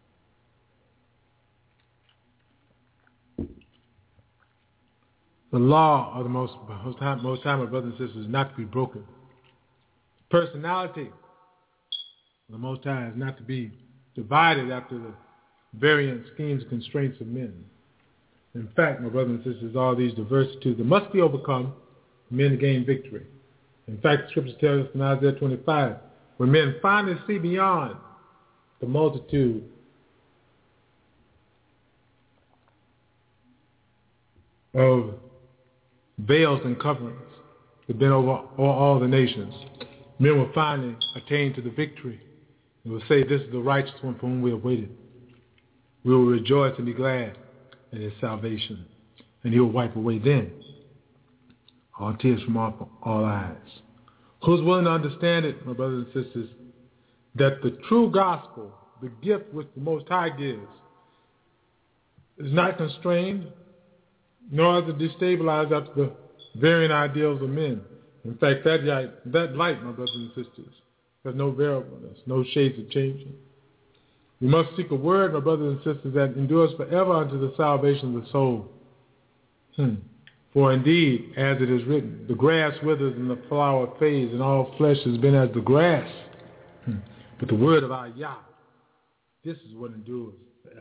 The law of the most, most time, most time, my brothers and sisters, is not to be broken. Personality of the Most High is not to be divided after the variant schemes and constraints of men. In fact, my brothers and sisters, all these diversities that must be overcome, men gain victory. In fact, the scriptures tell us in Isaiah twenty-five, when men finally see beyond the multitude of veils and coverings that have been over all, all the nations, men will finally attain to the victory and will say, this is the righteous one for whom we have waited. We will rejoice and be glad in his salvation, and he will wipe away then all tears from all, all eyes. Who's willing to understand it, my brothers and sisters, that the true gospel, the gift which the Most High gives, is not constrained, nor is it destabilized after the varying ideals of men. In fact, that light, that light, my brothers and sisters, has no variableness, no shades of changing. We must seek a word, my brothers and sisters, that endures forever unto the salvation of the soul. Hmm. For indeed, as it is written, the grass withers and the flower fades, and all flesh has been as the grass. Hmm. But the word of our Yah, this is what endures forever.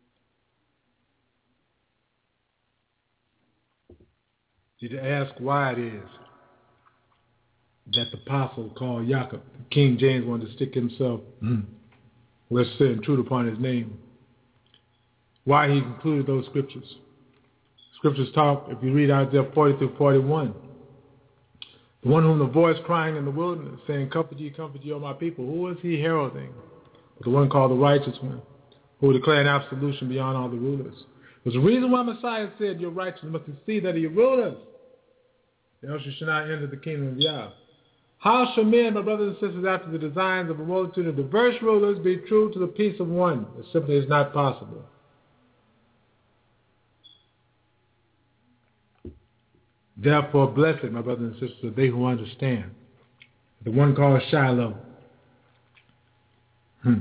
You to ask why it is that the apostle called Jacob, King James wanted to stick himself, mm, let's say, intrude upon his name. Why he included those scriptures. Scriptures talk, if you read Isaiah forty through forty-one, the one whom the voice crying in the wilderness, saying, comfort ye, comfort ye, O my people. Who was he heralding? But the one called the righteous one, who would declare an absolution beyond all the rulers. There's a reason why Messiah said, you're righteous, you must see that he rulers, else you shall not enter the kingdom of Yah. How shall men, my brothers and sisters, after the designs of a multitude of diverse rulers, be true to the peace of one? It simply is not possible. Therefore, blessed, my brothers and sisters, are they who understand. The one called Shiloh, hmm.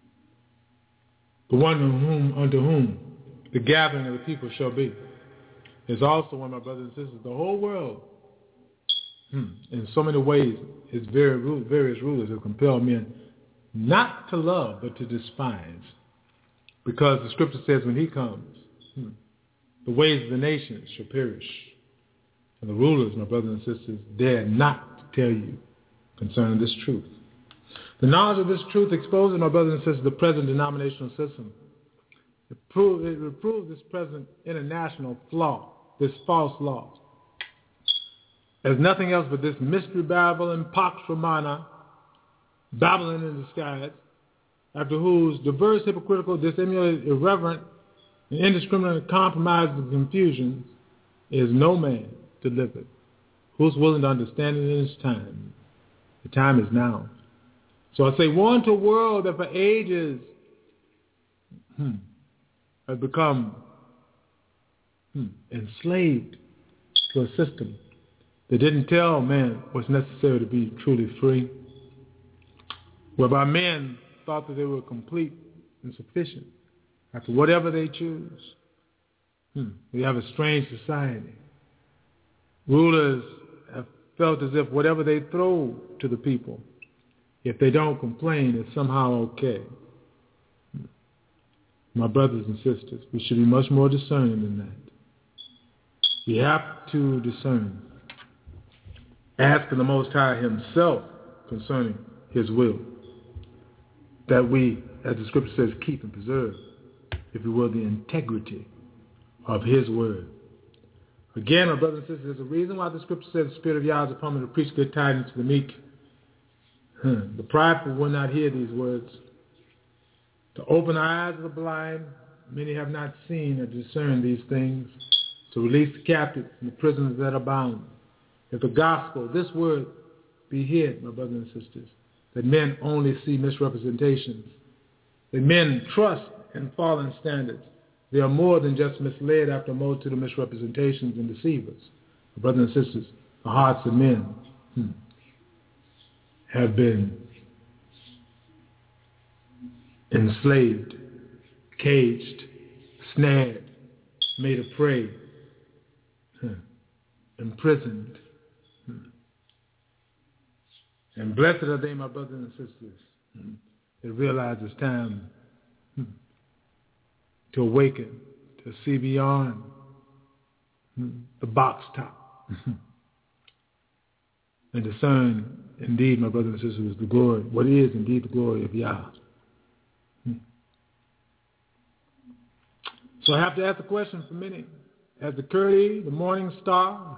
the one whom, unto whom the gathering of the people shall be, is also one, my brothers and sisters, the whole world, hmm. in so many ways, his very various rulers have compelled men not to love, but to despise. Because the scripture says when he comes, hmm, the ways of the nations shall perish. And the rulers, my brothers and sisters, dare not to tell you concerning this truth. The knowledge of this truth exposes, my brothers and sisters, the present denominational system. It, prove, it reproves this present international flaw, this false law, as nothing else but this mystery Babylon, Pax Romana, Babylon in disguise, after whose diverse, hypocritical, dissimulated, irreverent, and indiscriminate compromises and confusions is no man delivered. Who's willing to understand it in his time? The time is now. So I say, woe unto a world that for ages hmm, has become hmm, enslaved to a system that didn't tell man what's necessary to be truly free, whereby men thought that they were complete and sufficient after whatever they choose. Hmm. We have a strange society. Rulers have felt as if whatever they throw to the people, if they don't complain, it's somehow okay. Hmm. My brothers and sisters, we should be much more discerning than that. We have to discern. Asking the Most High himself concerning his will, that we, as the scripture says, keep and preserve, if you will, the integrity of his word. Again, my brothers and sisters, there's a reason why the scripture says the Spirit of Yah is upon me to preach good tidings to the meek. Hmm. The prideful will not hear these words. To open the eyes of the blind, many have not seen or discerned these things. To release the captives and the prisoners that are bound. If the gospel, this word, be hid, my brothers and sisters, that men only see misrepresentations, that men trust in fallen standards, they are more than just misled after a multitude of misrepresentations and deceivers. My brothers and sisters, the hearts of men hmm, have been enslaved, caged, snared, made a prey, hmm, imprisoned. Hmm. And blessed are they, my brothers and sisters, hmm, that realize it's time hmm, to awaken, to see beyond hmm, the box top and discern indeed, my brothers and sisters, the glory, what is indeed the glory of Yah. Hmm. So I have to ask the question for many, as the Kurdi, the morning star.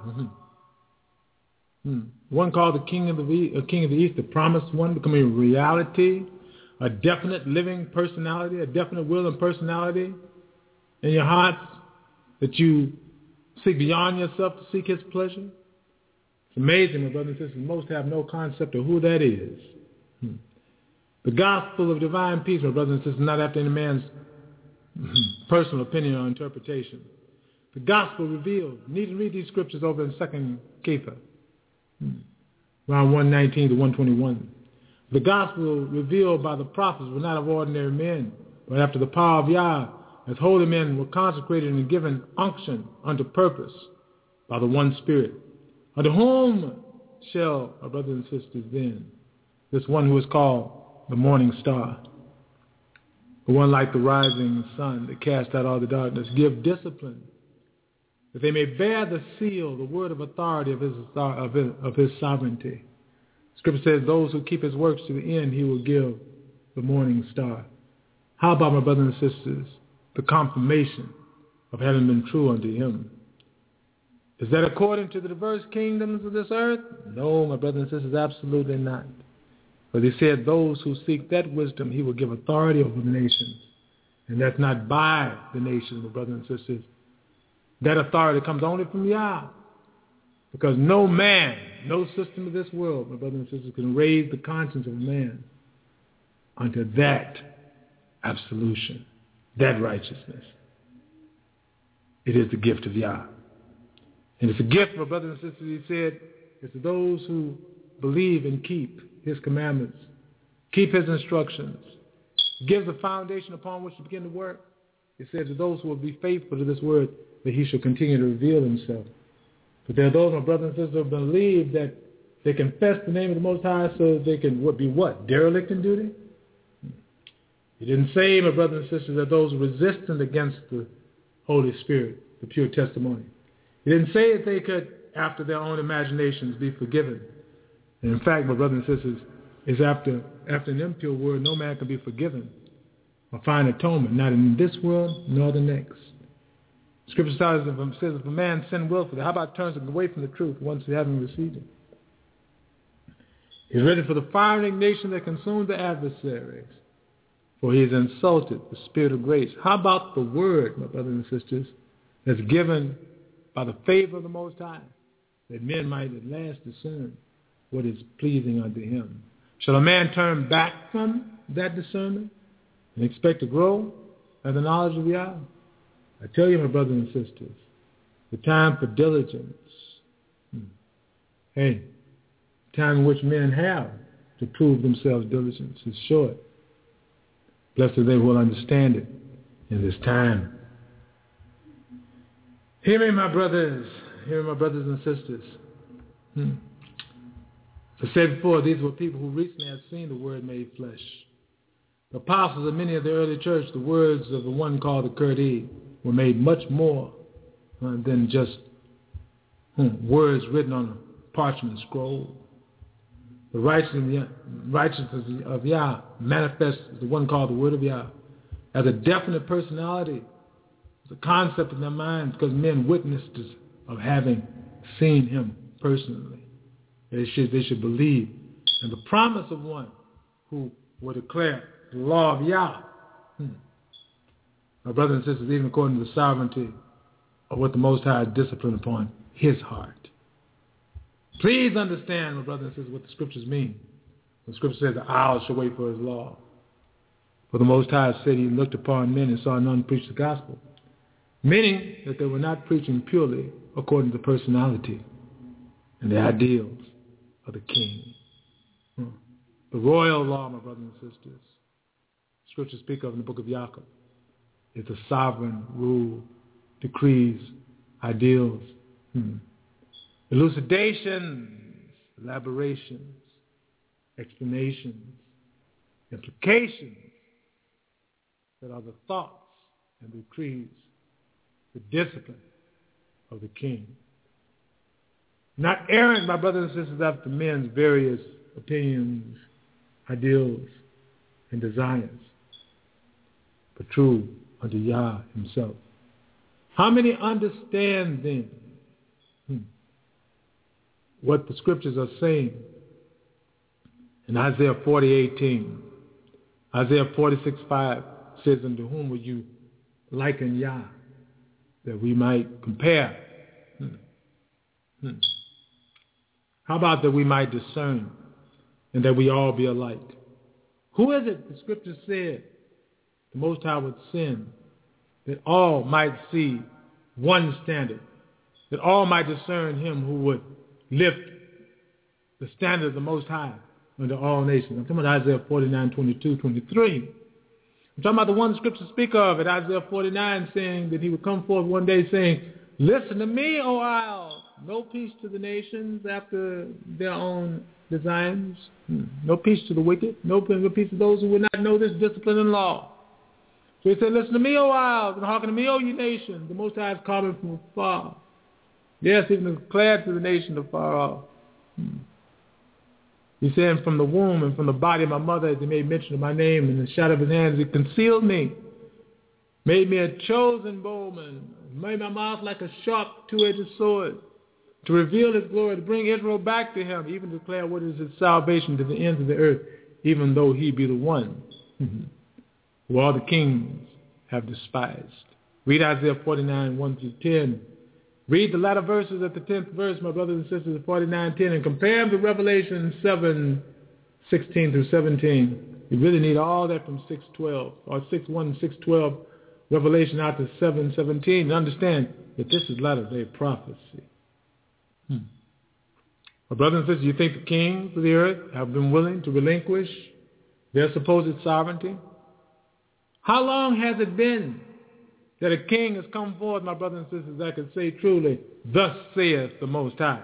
One called the King of the, uh, King of the East, the promised one, becoming a reality, a definite living personality, a definite will and personality in your hearts that you seek beyond yourself to seek his pleasure. It's amazing, my brothers and sisters. Most have no concept of who that is. Hmm. The gospel of divine peace, my brothers and sisters, is not after any man's personal opinion or interpretation. The gospel revealed. You need to read these scriptures over in Second Kepha, hmm. around one nineteen to one twenty-one. The gospel revealed by the prophets were not of ordinary men, but after the power of Yah, as holy men were consecrated and given unction unto purpose by the one Spirit. Unto whom shall, our brothers and sisters, then, this one who is called the morning star, the one like the rising sun that cast out all the darkness, give discipline, that they may bear the seal, the word of authority of his, of his, of his sovereignty. Scripture says, those who keep his works to the end, he will give the morning star. How about, my brothers and sisters, the confirmation of having been true unto him? Is that according to the diverse kingdoms of this earth? No, my brothers and sisters, absolutely not. But he said, those who seek that wisdom, he will give authority over the nations. And that's not by the nations, my brothers and sisters. That authority comes only from Yah. Because no man, no system of this world, my brothers and sisters, can raise the conscience of man unto that absolution, that righteousness. It is the gift of Yah. And it's a gift, my brothers and sisters, he said, it's to those who believe and keep his commandments, keep his instructions, gives a foundation upon which to begin to work. He said to those who will be faithful to this word, that he shall continue to reveal himself. But there are those, my brothers and sisters, who believe that they confess the name of the Most High so that they can what, be what? Derelict in duty? He didn't say, my brothers and sisters, that those resistant against the Holy Spirit, the pure testimony. He didn't say that they could, after their own imaginations, be forgiven. And in fact, my brothers and sisters, is after, after an impure word, no man can be forgiven or find atonement, not in this world nor the next. Scripture says, if a man sin willfully, how about turns away from the truth once he having received it? He's ready for the fire and ignition that consumes the adversaries, for he has insulted the Spirit of grace. How about the word, my brothers and sisters, that's given by the favor of the Most High, that men might at last discern what is pleasing unto him? Shall a man turn back from that discernment and expect to grow in the knowledge of Yah? I tell you, my brothers and sisters, the time for diligence, hey, the time in which men have to prove themselves diligent is short. Blessed are they who will understand it in this time. Hear me, my brothers. Hear me, my brothers and sisters. Hmm. As I said before, these were people who recently had seen the Word made flesh. The apostles of many of the early church, the words of the one called the Kurdi, were made much more uh, than just hmm, words written on a parchment scroll. The righteousness, righteousness of Yah manifests the one called the Word of Yah as a definite personality, as a concept in their minds, because men witnessed of having seen him personally. They should, they should believe in the promise of one who will declare the law of Yah. Hmm. My brothers and sisters, even according to the sovereignty of what the Most High has disciplined upon his heart. Please understand, my brothers and sisters, what the scriptures mean. The scripture says, the owl shall wait for his law. For the Most High said he looked upon men and saw none preach the gospel. Meaning that they were not preaching purely according to personality and the ideals of the king. Hmm. The royal law, my brothers and sisters, scriptures speak of in the book of Yaakov. It's a sovereign rule, decrees, ideals, hmm. elucidations, elaborations, explanations, implications that are the thoughts and decrees, the discipline of the king. Not errant, my brothers and sisters, after men's various opinions, ideals, and desires, but true unto Yah himself. How many understand then hmm, what the scriptures are saying in Isaiah forty eighteen? Isaiah forty-six five says, unto whom will you liken Yah, that we might compare? Hmm. Hmm. How about that we might discern and that we all be alike? Who is it the scripture said the Most High would send, that all might see one standard, that all might discern him who would lift the standard of the Most High unto all nations? I'm talking about Isaiah forty-nine, twenty-two, twenty-three. I'm talking about the one the scriptures speak of at Isaiah forty-nine, saying that he would come forth one day saying, listen to me, O Isle, no peace to the nations after their own designs, no peace to the wicked, no peace to those who would not know this discipline and law. So he said, listen to me, O Isles, and hearken to me, O ye nations. The Most High is coming from afar. Yes, even declared to the nation afar off. Hmm. He said, from the womb and from the body of my mother, as he made mention of my name, in the shadow of his hands, he concealed me, made me a chosen bowman, made my mouth like a sharp two-edged sword, to reveal his glory, to bring Israel back to him, even to declare what is his salvation to the ends of the earth, even though he be the one who all the kings have despised. Read Isaiah forty-nine, one through ten. Read the latter verses at the tenth verse, my brothers and sisters, of forty-nine ten, and compare them to Revelation seven, sixteen through seventeen. You really need all that from six twelve, or six one and six twelve, Revelation out to seven seventeen, and understand that this is latter-day prophecy. Hmm. My brothers and sisters, you think the kings of the earth have been willing to relinquish their supposed sovereignty? How long has it been that a king has come forth, my brothers and sisters, that could say truly, thus saith the Most High?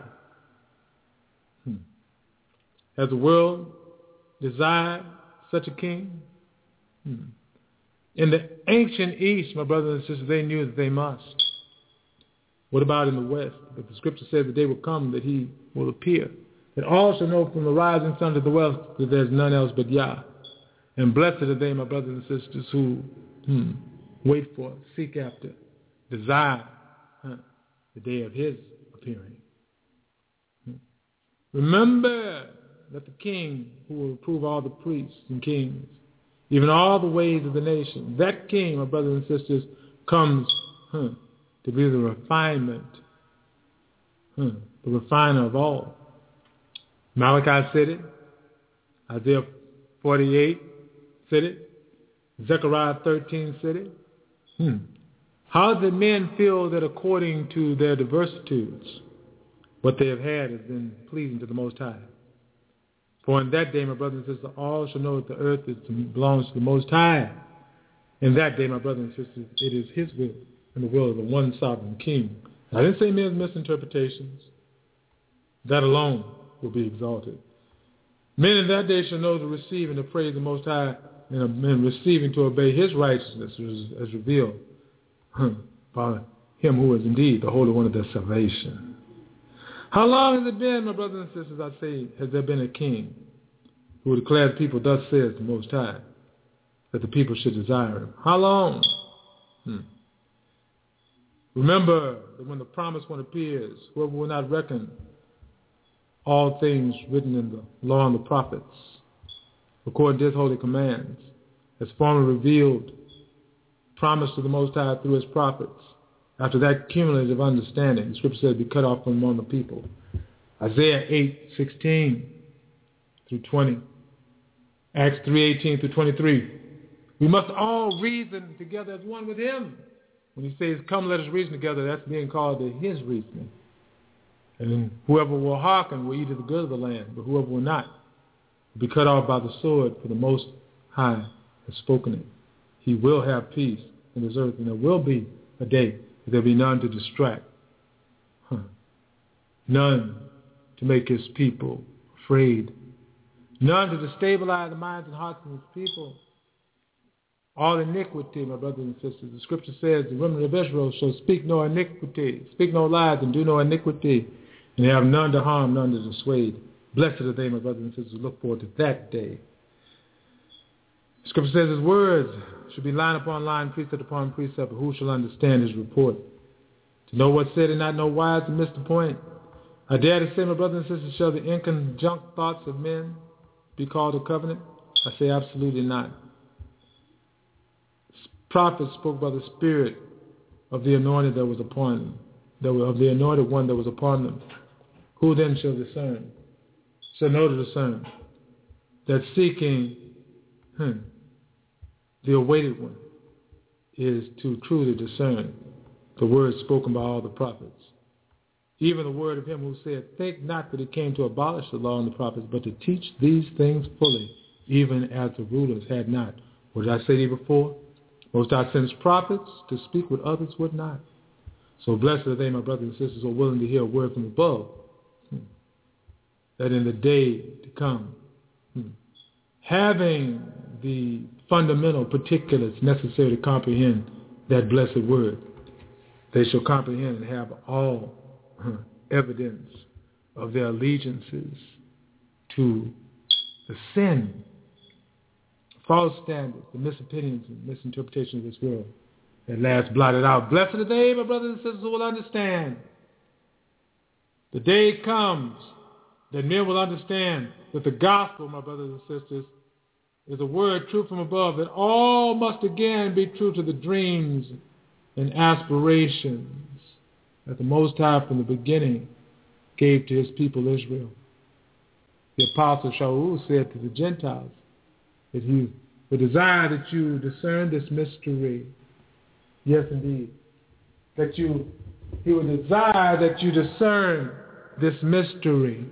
Hmm. Has the world desired such a king? Hmm. In the ancient East, my brothers and sisters, they knew that they must. What about in the West? But the scripture says the day will come that he will appear, that all shall know from the rising sun to the west that there's none else but Yah. And blessed are they, my brothers and sisters, who hmm, wait for, seek after, desire huh, the day of his appearing. Hmm. Remember that the king who will reprove all the priests and kings, even all the ways of the nation, that king, my brothers and sisters, comes huh, to be the refinement, huh, the refiner of all. Malachi said it. Isaiah forty-eight said it. Zechariah thirteen said it. Hmm. How did men feel that according to their diversities, what they have had has been pleasing to the Most High? For in that day, my brothers and sisters, all shall know that the earth is, belongs to the Most High. In that day, my brothers and sisters, it is his will and the will of the one sovereign king. I didn't say men's misinterpretations. That alone will be exalted. Men in that day shall know to receive and to praise the Most High, and, and receiving to obey his righteousness as, as revealed by him who is indeed the Holy One of their salvation. How long has it been, my brothers and sisters, I say, has there been a king who declared people, thus says the Most High, that the people should desire him? How long? Hmm. Remember that when the promised one appears, whoever will not reckon all things written in the law and the prophets, according to his holy commands, as formerly revealed, promised to the Most High through his prophets, after that cumulative understanding, the scripture says, be cut off from among the people. Isaiah eight, sixteen through twenty. Acts three, eighteen through twenty-three. We must all reason together as one with him. When he says, come, let us reason together, that's being called to his reasoning. And whoever will hearken will eat of the good of the land, but whoever will not will be cut off by the sword, for the Most High has spoken it. He will have peace in this earth, and there will be a day that there will be none to distract, huh. none to make his people afraid, none to destabilize the minds and hearts of his people. All iniquity, my brothers and sisters. The scripture says the remnant of Israel shall speak no iniquity, speak no lies, and do no iniquity, and they have none to harm, none to dissuade. Blessed are they, my brothers and sisters, look forward to that day. The scripture says his words should be line upon line, precept upon precept, but who shall understand his report? To know what's said and not know why is to miss the point. I dare to say, my brothers and sisters, shall the inconjunct thoughts of men be called a covenant? I say absolutely not. Prophets spoke by the Spirit of the anointed that was upon them, that were, of the anointed one that was upon them. Who then shall discern? Shall know to discern that seeking hmm, the awaited one is to truly discern the words spoken by all the prophets. Even the word of him who said, think not that he came to abolish the law and the prophets, but to teach these things fully, even as the rulers had not. What did I say to you before? Most I sends prophets to speak what others would not. So blessed are they, my brothers and sisters, who are willing to hear a word from above, hmm, that in the day to come, hmm, having the fundamental particulars necessary to comprehend that blessed word, they shall comprehend and have all huh, evidence of their allegiances to the sin, false standards, the misopinions and misinterpretations of this world at last blotted out. Blessed are they, my brothers and sisters, who will understand. The day comes that men will understand that the gospel, my brothers and sisters, is a word true from above, that all must again be true to the dreams and aspirations that the Most High from the beginning gave to his people Israel. The apostle Shaul said to the Gentiles that he would desire that you discern this mystery. Yes, indeed. That you, he would desire that you discern this mystery.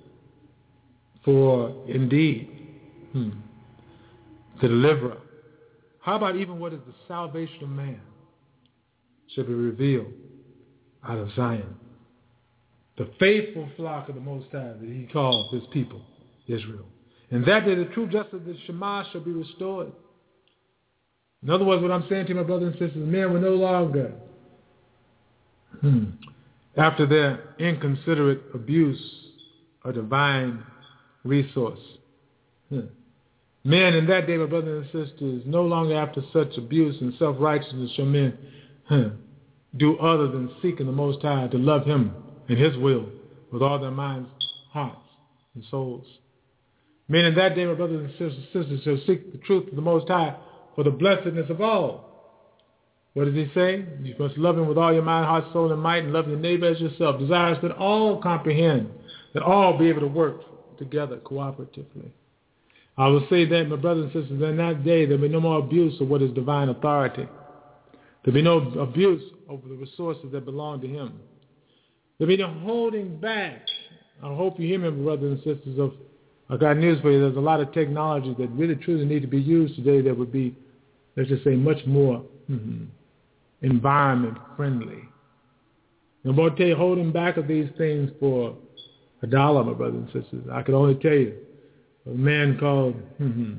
For indeed, hmm, the deliverer. How about even what is the salvation of man should be revealed out of Zion? The faithful flock of the Most High that he called his people, Israel. And that day the true justice of the Shema shall be restored. In other words, what I'm saying to you, my brothers and sisters, men will no longer, hmm, after their inconsiderate abuse of divine resource, hmm, men in that day, my brothers and sisters, no longer after such abuse and self-righteousness shall men hmm, do other than seek in the Most High to love him and his will with all their minds, hearts, and souls. Men in that day, my brothers and sisters, shall seek the truth of the Most High for the blessedness of all. What does he say? You must love him with all your mind, heart, soul, and might, and love your neighbor as yourself. Desires that all comprehend, that all be able to work together cooperatively. I will say that, my brothers and sisters, in that day there will be no more abuse of what is divine authority. There will be no abuse over the resources that belong to him. There will be no holding back. I hope you hear me, brothers and sisters. Of I got news for you. There's a lot of technology that really truly need to be used today that would be, let's just say, much more mm-hmm, environment friendly. And I'm going to tell you, holding back of these things for a dollar, my brothers and sisters. I can only tell you, a man called mm-hmm,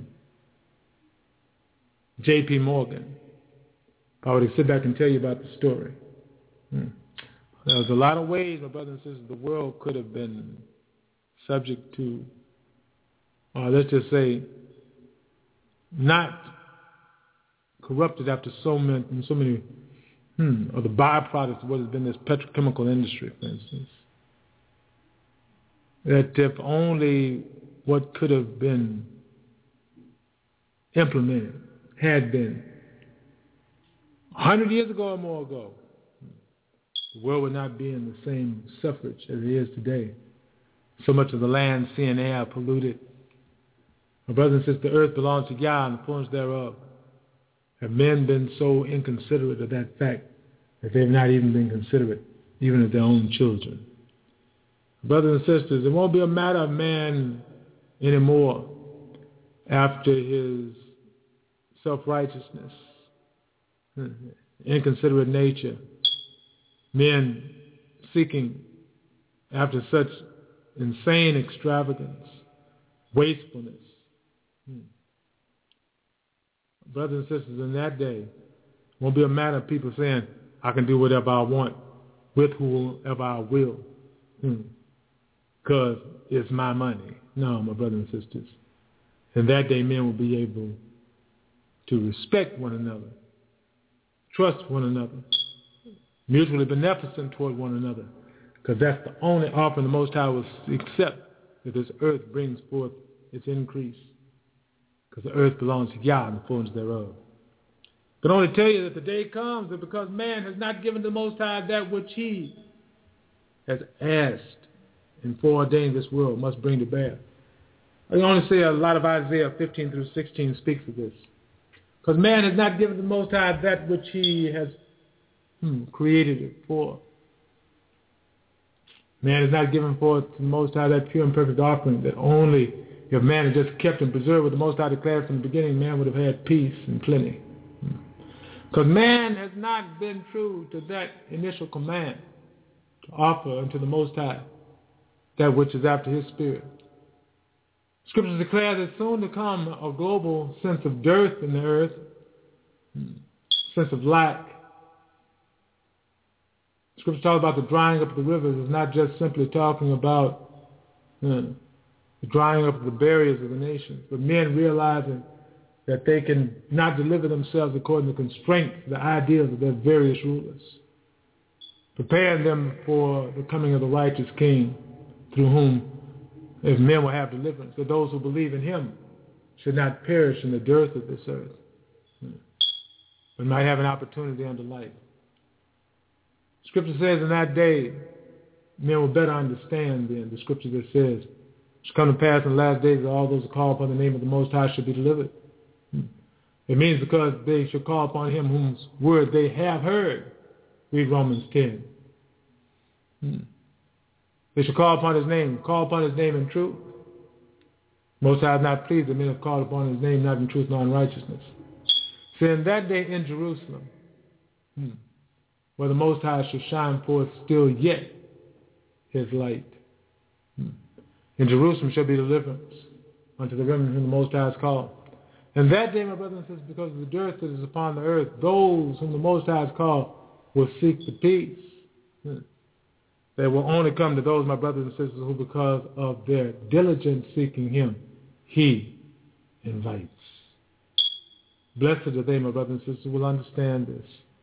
J P Morgan. I would sit back and tell you about the story. Hmm. There was a lot of ways, my brothers and sisters, the world could have been subject to, or let's just say, not corrupted after so many, so many hmm, of the byproducts of what has been this petrochemical industry, for instance. That if only what could have been implemented had been a hundred years ago or more ago, the world would not be in the same suffrage as it is today. So much of the land, sea, and air polluted. My brothers and sisters, the earth belongs to Yah and the fullness thereof. Have men been so inconsiderate of that fact that they've not even been considerate, even of their own children? Brothers and sisters, it won't be a matter of man anymore after his self-righteousness, inconsiderate nature, men seeking after such insane extravagance, wastefulness. Hmm. Brothers and sisters, in that day, it won't be a matter of people saying, I can do whatever I want with whoever I will because hmm. it's my money. No, my brothers and sisters. In that day, men will be able to respect one another, trust one another, mutually beneficent toward one another, because that's the only offering the Most High will accept if this earth brings forth its increase, because the earth belongs to Yah and the fullness thereof. I can only tell you that the day comes that because man has not given the Most High that which he has asked and foreordained this world must bring to bear. I can only say a lot of Isaiah fifteen through sixteen speaks of this. Because man has not given the Most High that which he has hmm, created it for. Man has not given forth to the Most High that pure and perfect offering that only if man had just kept and preserved what the Most High declared from the beginning, man would have had peace and plenty. Because man has not been true to that initial command to offer unto the Most High that which is after his spirit. Scriptures declare that soon to come a global sense of dearth in the earth, sense of lack. Scripture talks about the drying up of the rivers. It's not just simply talking about you know, the drying up of the barriers of the nations, but men realizing that they can not deliver themselves according to constraints, the ideals of their various rulers, preparing them for the coming of the righteous King, through whom, if men will have deliverance, that those who believe in him should not perish in the dearth of this earth, but might have an opportunity unto life. Scripture says in that day, men will better understand then the scripture that says, it shall come to pass in the last days that all those who call upon the name of the Most High shall be delivered. It means because they shall call upon him whose word they have heard. Read Romans ten. They shall call upon his name, call upon his name in truth. Most High is not pleased that men have called upon his name not in truth nor in righteousness. So in that day in Jerusalem, hmm, where the Most High shall shine forth still yet his light. Hmm. In Jerusalem shall be deliverance unto the remnant whom the Most High has called. And that day, my brothers and sisters, because of the dearth that is upon the earth, those whom the Most High has called will seek the peace. Hmm. They will only come to those, my brothers and sisters, who because of their diligent seeking him, he invites. Blessed are they, my brothers and sisters, who will understand this.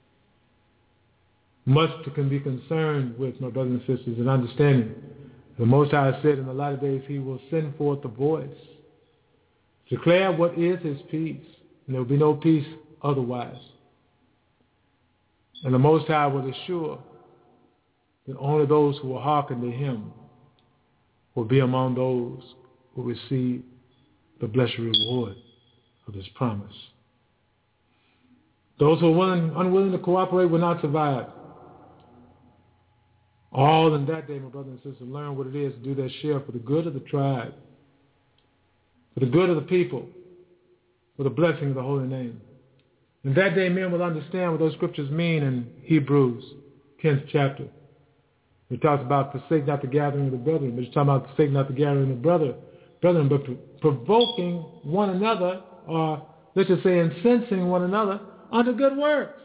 Much to can be concerned with, my brothers and sisters, in understanding. The Most High said in the latter days he will send forth a voice, declare what is his peace, and there will be no peace otherwise. And the Most High will assure that only those who will hearken to him will be among those who receive the blessed reward of his promise. Those who are willing, unwilling to cooperate will not survive. All in that day, my brothers and sisters, learn what it is to do their share for the good of the tribe, for the good of the people, for the blessing of the holy name. In that day, men will understand what those scriptures mean in Hebrews, tenth chapter. It talks about forsake not the gathering of the brethren, but it's talking about forsake not the gathering of the brother, brethren, but provoking one another, or let's just say incensing one another unto good works.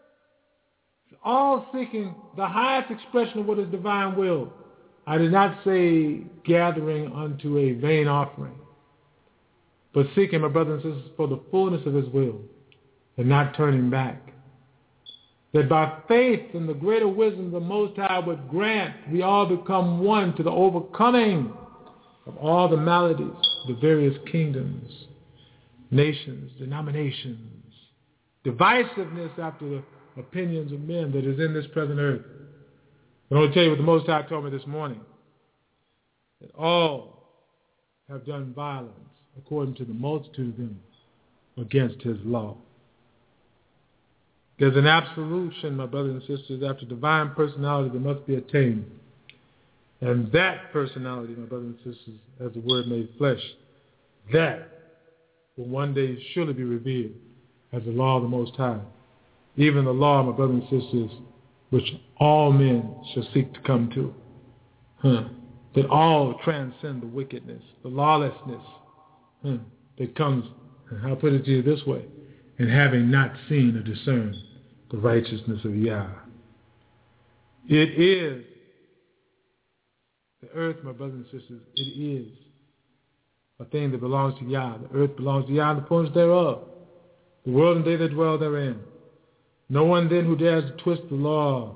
All seeking the highest expression of what is divine will. I did not say gathering unto a vain offering, but seeking, my brothers and sisters, for the fullness of his will and not turning back. That by faith and the greater wisdom of the Most High would grant we all become one to the overcoming of all the maladies, the various kingdoms, nations, denominations, divisiveness after the opinions of men that is in this present earth. I want to tell you what the Most High told me this morning, that all have done violence according to the multitude of them against his law. There's an absolution, my brothers and sisters, after divine personality that must be attained. And that personality, my brothers and sisters, as the Word made flesh, that will one day surely be revealed as the law of the Most High. Even the law, my brothers and sisters, which all men shall seek to come to. Huh. That all transcend the wickedness, the lawlessness huh, that comes, I'll put it to you this way, in having not seen or discerned the righteousness of Yah. It is the earth, my brothers and sisters, it is a thing that belongs to Yah. The earth belongs to Yah and the fullness thereof, the world and they that dwell therein. No one then who dares to twist the law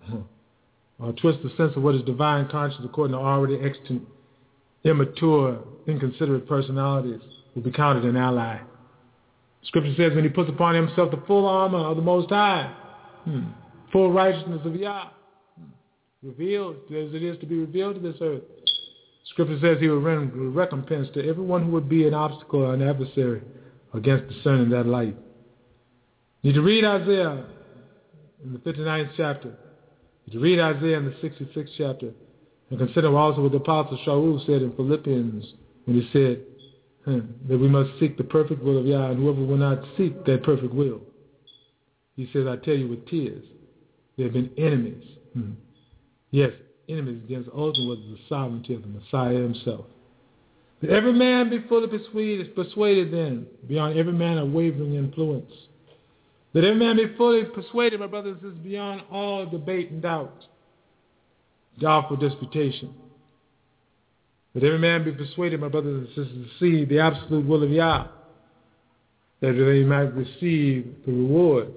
or twist the sense of what is divine conscience according to already extant, immature, inconsiderate personalities will be counted an ally. Scripture says when he puts upon himself the full armor of the Most High, hmm, full righteousness of Yah, hmm, revealed as it is to be revealed to this earth. Scripture says he will render recompense to everyone who would be an obstacle or an adversary against discerning that light. You need to read Isaiah in the fifty-ninth chapter. You need to read Isaiah in the sixty-sixth chapter. And consider also what the Apostle Shaul said in Philippians when he said hmm, that we must seek the perfect will of Yah, and whoever will not seek that perfect will. He says, I tell you with tears, there have been enemies. Hmm. Yes, enemies against ultimately the sovereignty of the Messiah himself. That every man be fully persuaded, persuaded then, beyond every man of wavering influence. That every man be fully persuaded, my brothers and sisters, beyond all debate and doubt, doubtful disputation. That every man be persuaded, my brothers and sisters, to see the absolute will of Yah, that they might receive the reward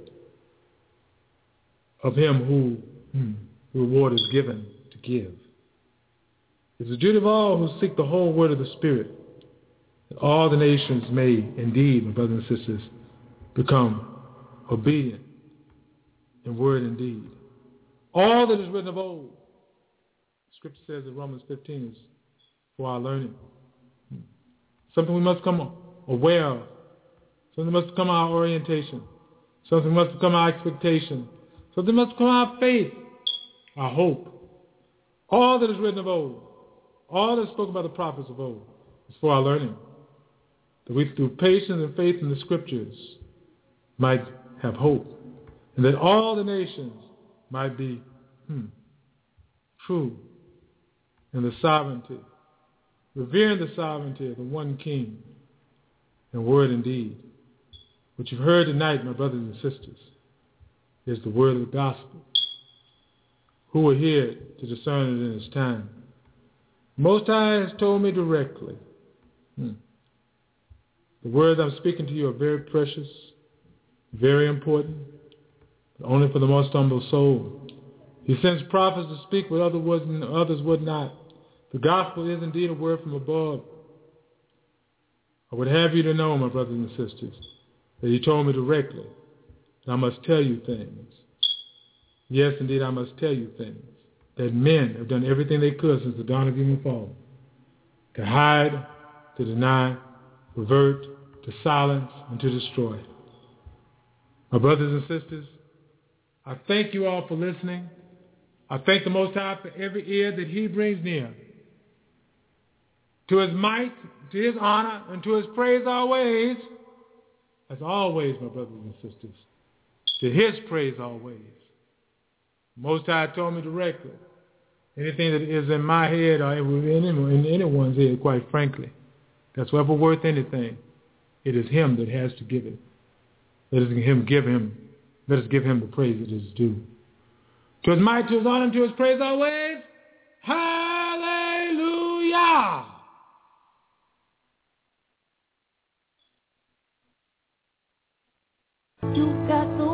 of him who hmm, the reward is given to give. It's the duty of all who seek the whole word of the Spirit, that all the nations may indeed, my brothers and sisters, become obedient in word and deed. All that is written of old, Scripture says in Romans fifteen, is for our learning. Something we must come aware of. Something must become our orientation. Something must become our expectation. Something must become our faith, our hope. All that is written of old, all that is spoken by the prophets of old, is for our learning. That we, through patience and faith in the Scriptures, might have hope. And that all the nations might be hmm, true in the sovereignty, revering the sovereignty of the one King in word and deed. What you've heard tonight, my brothers and sisters, is the word of the gospel. Who are here to discern it in its time? Most High has told me directly, hmm, the words I'm speaking to you are very precious, very important, but only for the most humble soul. He sends prophets to speak what others would, others would not. The gospel is indeed a word from above. I would have you to know, my brothers and sisters, that he told me directly that I must tell you things. Yes, indeed, I must tell you things. That men have done everything they could since the dawn of human fall. To hide, to deny, pervert, to silence, and to destroy. My brothers and sisters, I thank you all for listening. I thank the Most High for every ear that he brings near. To his might, to his honor, and to his praise always. As always, my brothers and sisters. To his praise always. Most High told me directly, anything that is in my head or in anyone's head, quite frankly, that's ever worth anything, it is him that has to give it. Let us him give him, let us give him the praise that is due. To his might, to his honor, and to his praise always. Hallelujah! You got the